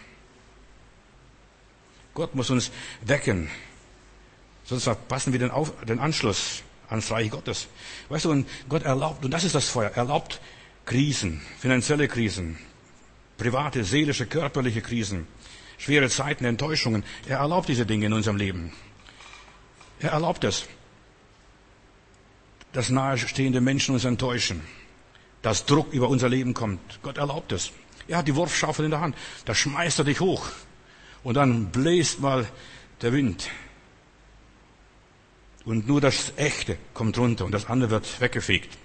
Gott muss uns wecken. Sonst verpassen wir den Anschluss ans Reich Gottes. Weißt du, und Gott erlaubt, und das ist das Feuer, erlaubt Krisen, finanzielle Krisen, private, seelische, körperliche Krisen, schwere Zeiten, Enttäuschungen. Er erlaubt diese Dinge in unserem Leben. Er erlaubt es, dass nahestehende Menschen uns enttäuschen, dass Druck über unser Leben kommt. Gott erlaubt es. Er hat die Wurfschaufel in der Hand. Da schmeißt er dich hoch. Und dann bläst mal der Wind. Und nur das Echte kommt runter und das andere wird weggefegt.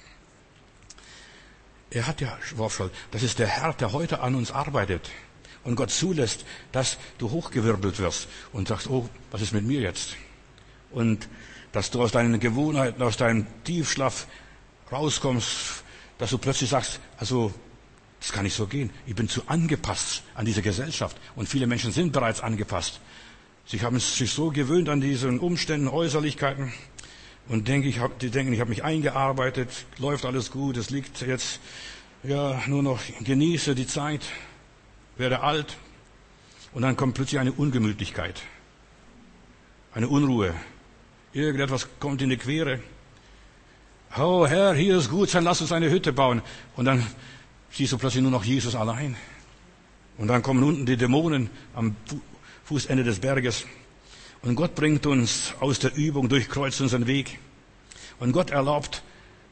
Er hat ja Wurfschaufel. Das ist der Herr, der heute an uns arbeitet. Und Gott zulässt, dass du hochgewirbelt wirst und sagst, oh, was ist mit mir jetzt? Und dass du aus deinen Gewohnheiten, aus deinem Tiefschlaf rauskommst, dass du plötzlich sagst, also, das kann nicht so gehen. Ich bin zu angepasst an diese Gesellschaft. Und viele Menschen sind bereits angepasst. Sie haben sich so gewöhnt an diesen Umständen, Äußerlichkeiten. Und die denken, ich habe mich eingearbeitet, läuft alles gut, es liegt jetzt, ja, nur noch genieße die Zeit, werde alt. Und dann kommt plötzlich eine Ungemütlichkeit, eine Unruhe. Irgendetwas kommt in die Quere. Oh Herr, hier ist gut, dann lass uns eine Hütte bauen. Und dann siehst du plötzlich nur noch Jesus allein. Und dann kommen unten die Dämonen am Fußende des Berges. Und Gott bringt uns aus der Übung, durchkreuzt unseren Weg. Und Gott erlaubt,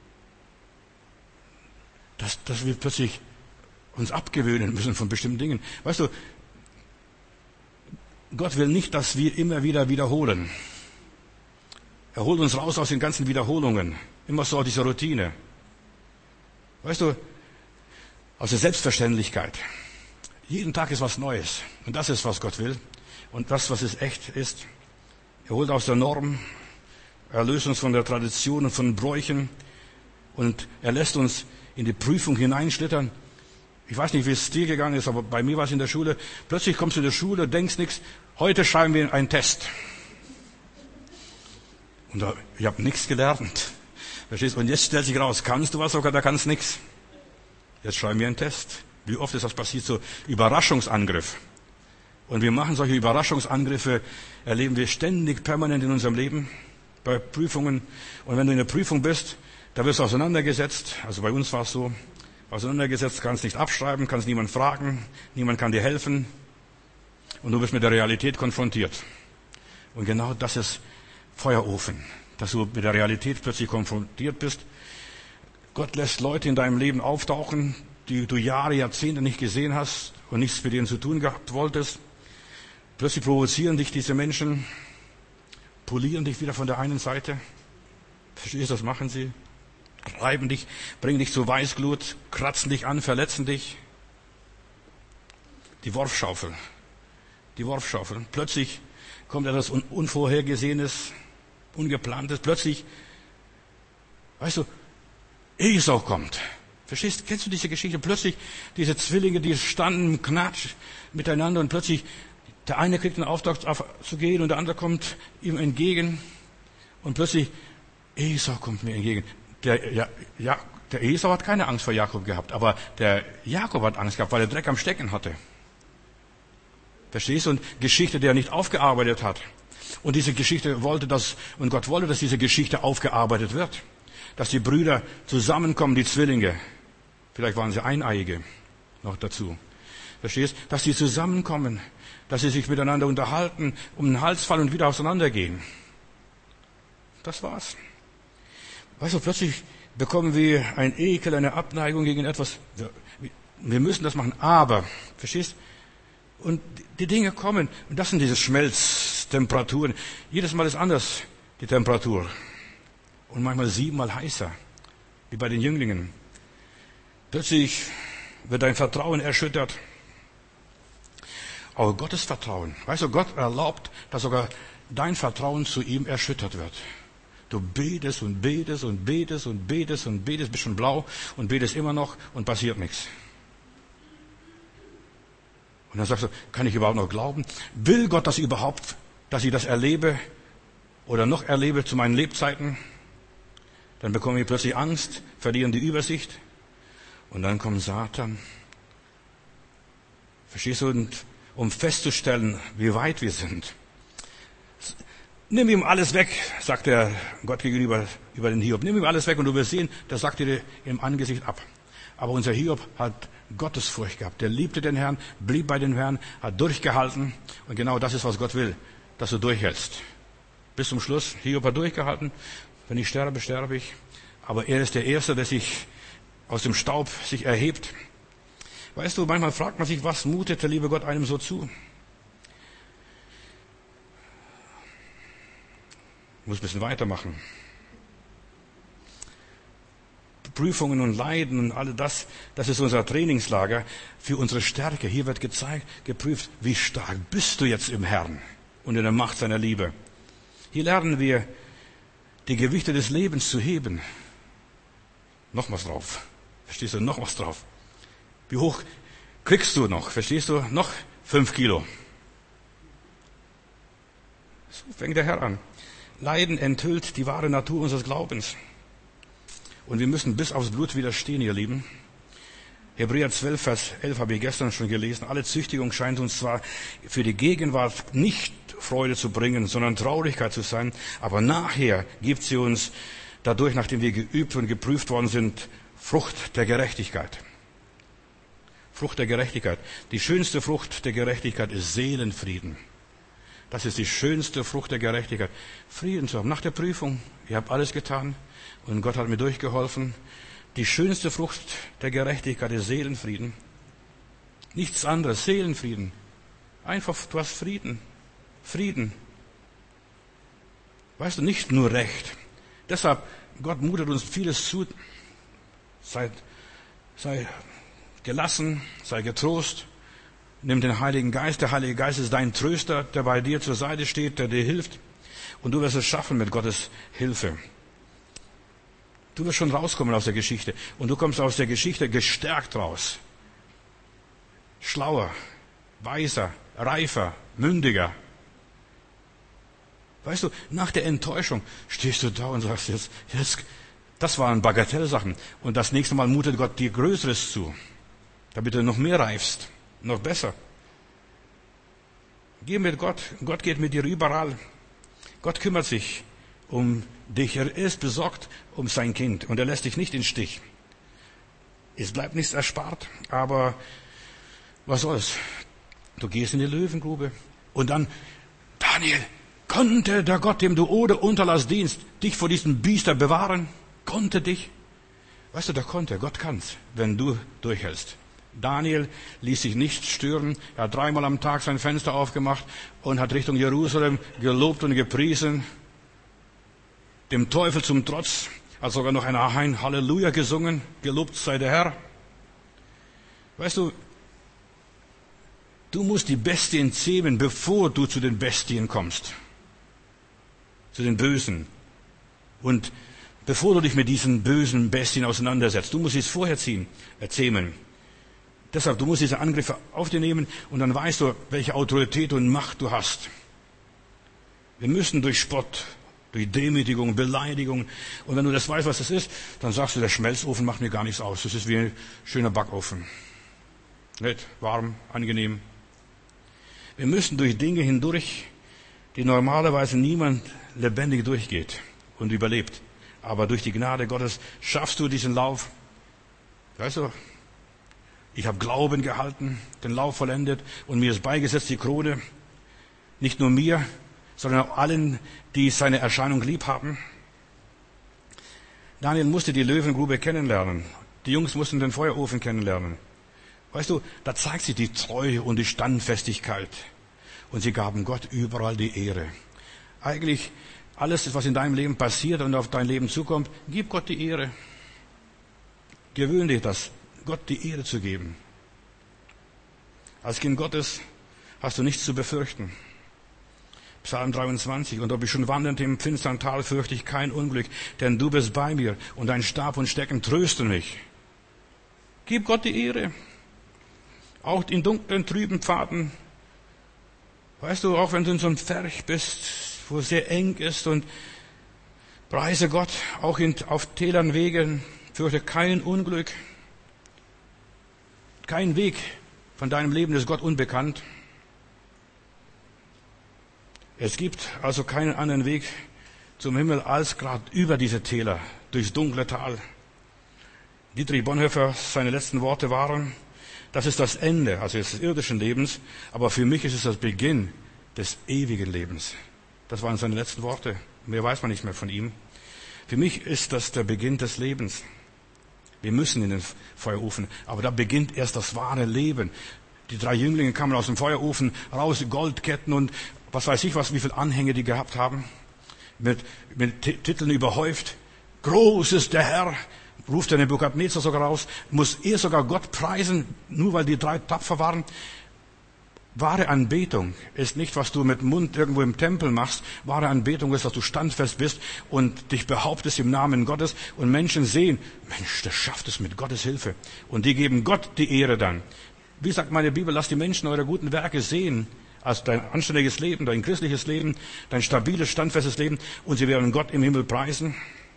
dass wir plötzlich uns abgewöhnen müssen von bestimmten Dingen. Weißt du, Gott will nicht, dass wir immer wieder wiederholen. Er holt uns raus aus den ganzen Wiederholungen. Immer so diese Routine. Weißt du, aus der Selbstverständlichkeit. Jeden Tag ist was Neues. Und das ist, was Gott will. Und das, was es echt ist. Er holt aus der Norm. Er löst uns von der Tradition und von Bräuchen. Und er lässt uns in die Prüfung hineinschlittern. Ich weiß nicht, wie es dir gegangen ist, aber bei mir war es in der Schule. Plötzlich kommst du in die Schule, denkst nichts. Heute schreiben wir einen Test. Und ich habe nichts gelernt. Verstehst du? Und jetzt stellt sich raus, kannst du was oder da kannst nichts. Jetzt schreiben wir einen Test. Wie oft ist das passiert? So Überraschungsangriff. Und wir machen solche Überraschungsangriffe, erleben wir ständig, permanent in unserem Leben, bei Prüfungen. Und wenn du in der Prüfung bist, da wirst du auseinandergesetzt. Also bei uns war es so. Auseinandergesetzt, kannst nicht abschreiben, kannst niemand fragen, niemand kann dir helfen. Und du bist mit der Realität konfrontiert. Und genau das ist Feuerofen, dass du mit der Realität plötzlich konfrontiert bist. Gott lässt Leute in deinem Leben auftauchen, die du Jahre, Jahrzehnte nicht gesehen hast und nichts mit denen zu tun gehabt wolltest. Plötzlich provozieren dich diese Menschen, polieren dich wieder von der einen Seite. Verstehst du, das machen sie? Reiben dich, bringen dich zur Weißglut, kratzen dich an, verletzen dich. Die Worfschaufel. Plötzlich kommt etwas Unvorhergesehenes, Ungeplantes. Plötzlich, weißt du, Esau kommt. Verstehst du? Kennst du diese Geschichte? Plötzlich diese Zwillinge, die standen knatsch miteinander und plötzlich der eine kriegt einen Auftrag zu gehen und der andere kommt ihm entgegen und plötzlich Esau kommt mir entgegen. Der Esau hat keine Angst vor Jakob gehabt, aber der Jakob hat Angst gehabt, weil er Dreck am Stecken hatte. Verstehst du? Und Geschichte, die er nicht aufgearbeitet hat. Und diese Geschichte und Gott wollte, dass diese Geschichte aufgearbeitet wird. Dass die Brüder zusammenkommen, die Zwillinge. Vielleicht waren sie Eineiige noch dazu. Verstehst? Dass sie zusammenkommen, dass sie sich miteinander unterhalten, um den Hals fallen und wieder auseinandergehen. Das war's. Weißt du, plötzlich bekommen wir ein Ekel, eine Abneigung gegen etwas. Wir müssen das machen, aber, verstehst? Und die Dinge kommen, und das sind diese Schmelztemperaturen. Jedes Mal ist anders, die Temperatur. Und manchmal 7-mal heißer, wie bei den Jünglingen. Plötzlich wird dein Vertrauen erschüttert. Aber Gottes Vertrauen, weißt du, Gott erlaubt, dass sogar dein Vertrauen zu ihm erschüttert wird. Du betest und betest und betest und betest und betest, bist schon blau und betest immer noch und passiert nichts. Und dann sagst du, kann ich überhaupt noch glauben? Will Gott das überhaupt, dass ich das erlebe oder noch erlebe zu meinen Lebzeiten? Dann bekommen wir plötzlich Angst, verlieren die Übersicht und dann kommt Satan. Verstehst du? Und um festzustellen, wie weit wir sind. Nimm ihm alles weg, sagt der Gott gegenüber über den Hiob. Nimm ihm alles weg und du wirst sehen, das sagt dir im Angesicht ab. Aber unser Hiob hat Gottesfurcht gehabt. Der liebte den Herrn, blieb bei den Herrn, hat durchgehalten. Und genau das ist, was Gott will, dass du durchhältst. Bis zum Schluss. Hiob hat durchgehalten. Wenn ich sterbe, sterbe ich. Aber er ist der Erste, der sich aus dem Staub sich erhebt. Weißt du, manchmal fragt man sich, was mutet der liebe Gott einem so zu? Ich muss ein bisschen weitermachen. Prüfungen und Leiden und all das, das ist unser Trainingslager für unsere Stärke. Hier wird geprüft, wie stark bist du jetzt im Herrn und in der Macht seiner Liebe. Hier lernen wir, die Gewichte des Lebens zu heben. Noch was drauf. Verstehst du? Noch was drauf. Wie hoch kriegst du noch? Verstehst du? Noch 5 Kilo. So fängt der Herr an. Leiden enthüllt die wahre Natur unseres Glaubens. Und wir müssen bis aufs Blut widerstehen, ihr Lieben. Hebräer 12, Vers 11 habe ich gestern schon gelesen. Alle Züchtigung scheint uns zwar für die Gegenwart nicht Freude zu bringen, sondern Traurigkeit zu sein. Aber nachher gibt sie uns dadurch, nachdem wir geübt und geprüft worden sind, Frucht der Gerechtigkeit. Frucht der Gerechtigkeit. Die schönste Frucht der Gerechtigkeit ist Seelenfrieden. Das ist die schönste Frucht der Gerechtigkeit. Frieden zu haben. Nach der Prüfung. Ich habe alles getan und Gott hat mir durchgeholfen. Die schönste Frucht der Gerechtigkeit ist Seelenfrieden. Nichts anderes. Seelenfrieden. Einfach, du hast Frieden. Frieden. Weißt du, nicht nur Recht. Deshalb, Gott mutet uns vieles zu. Sei gelassen, sei getrost. Nimm den Heiligen Geist. Der Heilige Geist ist dein Tröster, der bei dir zur Seite steht, der dir hilft. Und du wirst es schaffen mit Gottes Hilfe. Du wirst schon rauskommen aus der Geschichte. Und du kommst aus der Geschichte gestärkt raus. Schlauer, weiser, reifer, mündiger. Weißt du, nach der Enttäuschung stehst du da und sagst jetzt, das waren Bagatellsachen. Und das nächste Mal mutet Gott dir Größeres zu, damit du noch mehr reifst, noch besser. Geh mit Gott. Gott geht mit dir überall. Gott kümmert sich um dich. Er ist besorgt um sein Kind und er lässt dich nicht im Stich. Es bleibt nichts erspart, aber was soll's? Du gehst in die Löwengrube und dann, Daniel, konnte der Gott, dem du ohne Unterlass dienst, dich vor diesem Biester bewahren? Konnte dich? Weißt du, der konnte. Gott kann's, wenn du durchhältst. Daniel ließ sich nicht stören. Er hat 3-mal am Tag sein Fenster aufgemacht und hat Richtung Jerusalem gelobt und gepriesen. Dem Teufel zum Trotz hat sogar noch ein Halleluja gesungen. Gelobt sei der Herr. Weißt du, du musst die Bestien zähmen, bevor du zu den Bestien kommst. Zu den Bösen. Und bevor du dich mit diesen bösen Bestien auseinandersetzt, du musst es vorher zähmen. Deshalb, du musst diese Angriffe auf dir nehmen und dann weißt du, welche Autorität und Macht du hast. Wir müssen durch Spott, durch Demütigung, Beleidigung, und wenn du das weißt, was das ist, dann sagst du, der Schmelzofen macht mir gar nichts aus. Das ist wie ein schöner Backofen. Nett, warm, angenehm. Wir müssen durch Dinge hindurch, die normalerweise niemand lebendig durchgeht und überlebt. Aber durch die Gnade Gottes schaffst du diesen Lauf. Weißt du, ich habe Glauben gehalten, den Lauf vollendet und mir ist beigesetzt die Krone. Nicht nur mir, sondern auch allen, die seine Erscheinung lieb haben. Daniel musste die Löwengrube kennenlernen. Die Jungs mussten den Feuerofen kennenlernen. Weißt du, da zeigt sich die Treue und die Standfestigkeit. Und sie gaben Gott überall die Ehre. Eigentlich alles, was in deinem Leben passiert und auf dein Leben zukommt, gib Gott die Ehre. Gewöhne dich das, Gott die Ehre zu geben. Als Kind Gottes hast du nichts zu befürchten. Psalm 23, und ob ich schon wandernd im finstern Tal, fürchte ich kein Unglück, denn du bist bei mir und dein Stab und Stecken trösten mich. Gib Gott die Ehre. Auch in dunklen, trüben Pfaden. Weißt du, auch wenn du in so einem Pferch bist, wo es sehr eng ist, und preise Gott, auch auf Tälern, Wegen, fürchte kein Unglück. Kein Weg von deinem Leben ist Gott unbekannt. Es gibt also keinen anderen Weg zum Himmel als gerade über diese Täler, durchs dunkle Tal. Dietrich Bonhoeffer, seine letzten Worte waren, das ist das Ende, also des irdischen Lebens, aber für mich ist es das Beginn des ewigen Lebens. Das waren seine letzten Worte. Mehr weiß man nicht mehr von ihm. Für mich ist das der Beginn des Lebens. Wir müssen in den Feuerofen, aber da beginnt erst das wahre Leben. Die 3 Jünglinge kamen aus dem Feuerofen raus, Goldketten und was weiß ich was, wie viele Anhänge die gehabt haben, mit Titeln überhäuft. Groß ist der Herr, ruft der Nebukadnezar sogar raus, muss er sogar Gott preisen, nur weil die 3 tapfer waren. Wahre Anbetung ist nicht, was du mit dem Mund irgendwo im Tempel machst. Wahre Anbetung ist, dass du standfest bist und dich behauptest im Namen Gottes und Menschen sehen, Mensch, der schafft es mit Gottes Hilfe. Und die geben Gott die Ehre dann. Wie sagt meine Bibel, lasst die Menschen eure guten Werke sehen, als dein anständiges Leben, dein christliches Leben, dein stabiles, standfestes Leben, und sie werden Gott im Himmel preisen.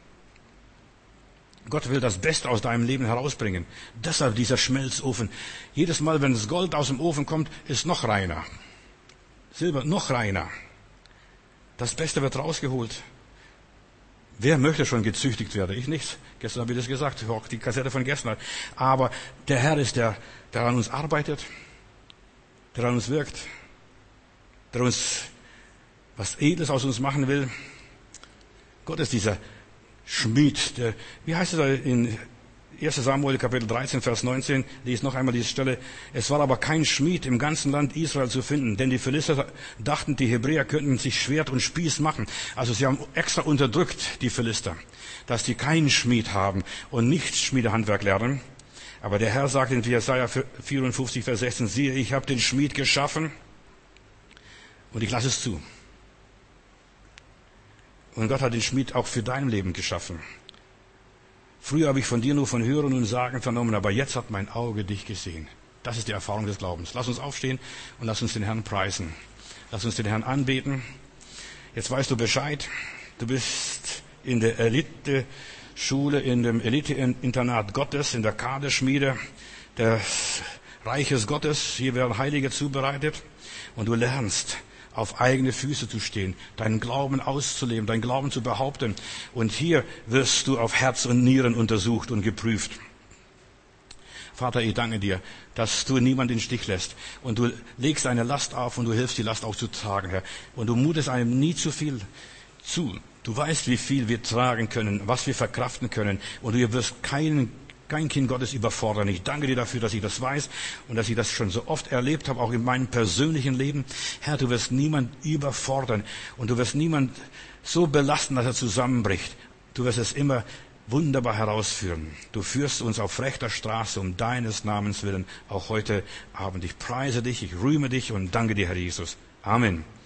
Gott will das Beste aus deinem Leben herausbringen. Deshalb dieser Schmelzofen. Jedes Mal, wenn das Gold aus dem Ofen kommt, ist noch reiner. Silber noch reiner. Das Beste wird rausgeholt. Wer möchte schon gezüchtigt werden? Ich nicht. Gestern habe ich das gesagt, auch die Kassette von gestern. Aber der Herr ist der an uns arbeitet, der an uns wirkt, der uns was Edles aus uns machen will. Gott ist dieser Schmied. Wie heißt es da in 1. Samuel Kapitel 13, Vers 19? Lies noch einmal diese Stelle. Es war aber kein Schmied im ganzen Land Israel zu finden, denn die Philister dachten, die Hebräer könnten sich Schwert und Spieß machen. Also sie haben extra unterdrückt, die Philister, dass die keinen Schmied haben und nicht Schmiedehandwerk lernen. Aber der Herr sagt in Jesaja 54, Vers 16, siehe, ich habe den Schmied geschaffen und ich lasse es zu. Und Gott hat den Schmied auch für dein Leben geschaffen. Früher habe ich von dir nur von Hören und Sagen vernommen, aber jetzt hat mein Auge dich gesehen. Das ist die Erfahrung des Glaubens. Lass uns aufstehen und lass uns den Herrn preisen. Lass uns den Herrn anbeten. Jetzt weißt du Bescheid. Du bist in der Elite-Schule, in dem Elite-Internat Gottes, in der Kaderschmiede des Reiches Gottes. Hier werden Heilige zubereitet und du lernst, auf eigene Füße zu stehen, deinen Glauben auszuleben, deinen Glauben zu behaupten. Und hier wirst du auf Herz und Nieren untersucht und geprüft. Vater, ich danke dir, dass du niemand in den Stich lässt. Und du legst eine Last auf und du hilfst, die Last auch zu tragen, Herr. Und du mutest einem nie zu viel zu. Du weißt, wie viel wir tragen können, was wir verkraften können. Und du wirst kein Kind Gottes überfordern. Ich danke dir dafür, dass ich das weiß und dass ich das schon so oft erlebt habe, auch in meinem persönlichen Leben. Herr, du wirst niemand überfordern und du wirst niemand so belasten, dass er zusammenbricht. Du wirst es immer wunderbar herausführen. Du führst uns auf rechter Straße um deines Namens willen, auch heute Abend. Ich preise dich, ich rühme dich und danke dir, Herr Jesus. Amen.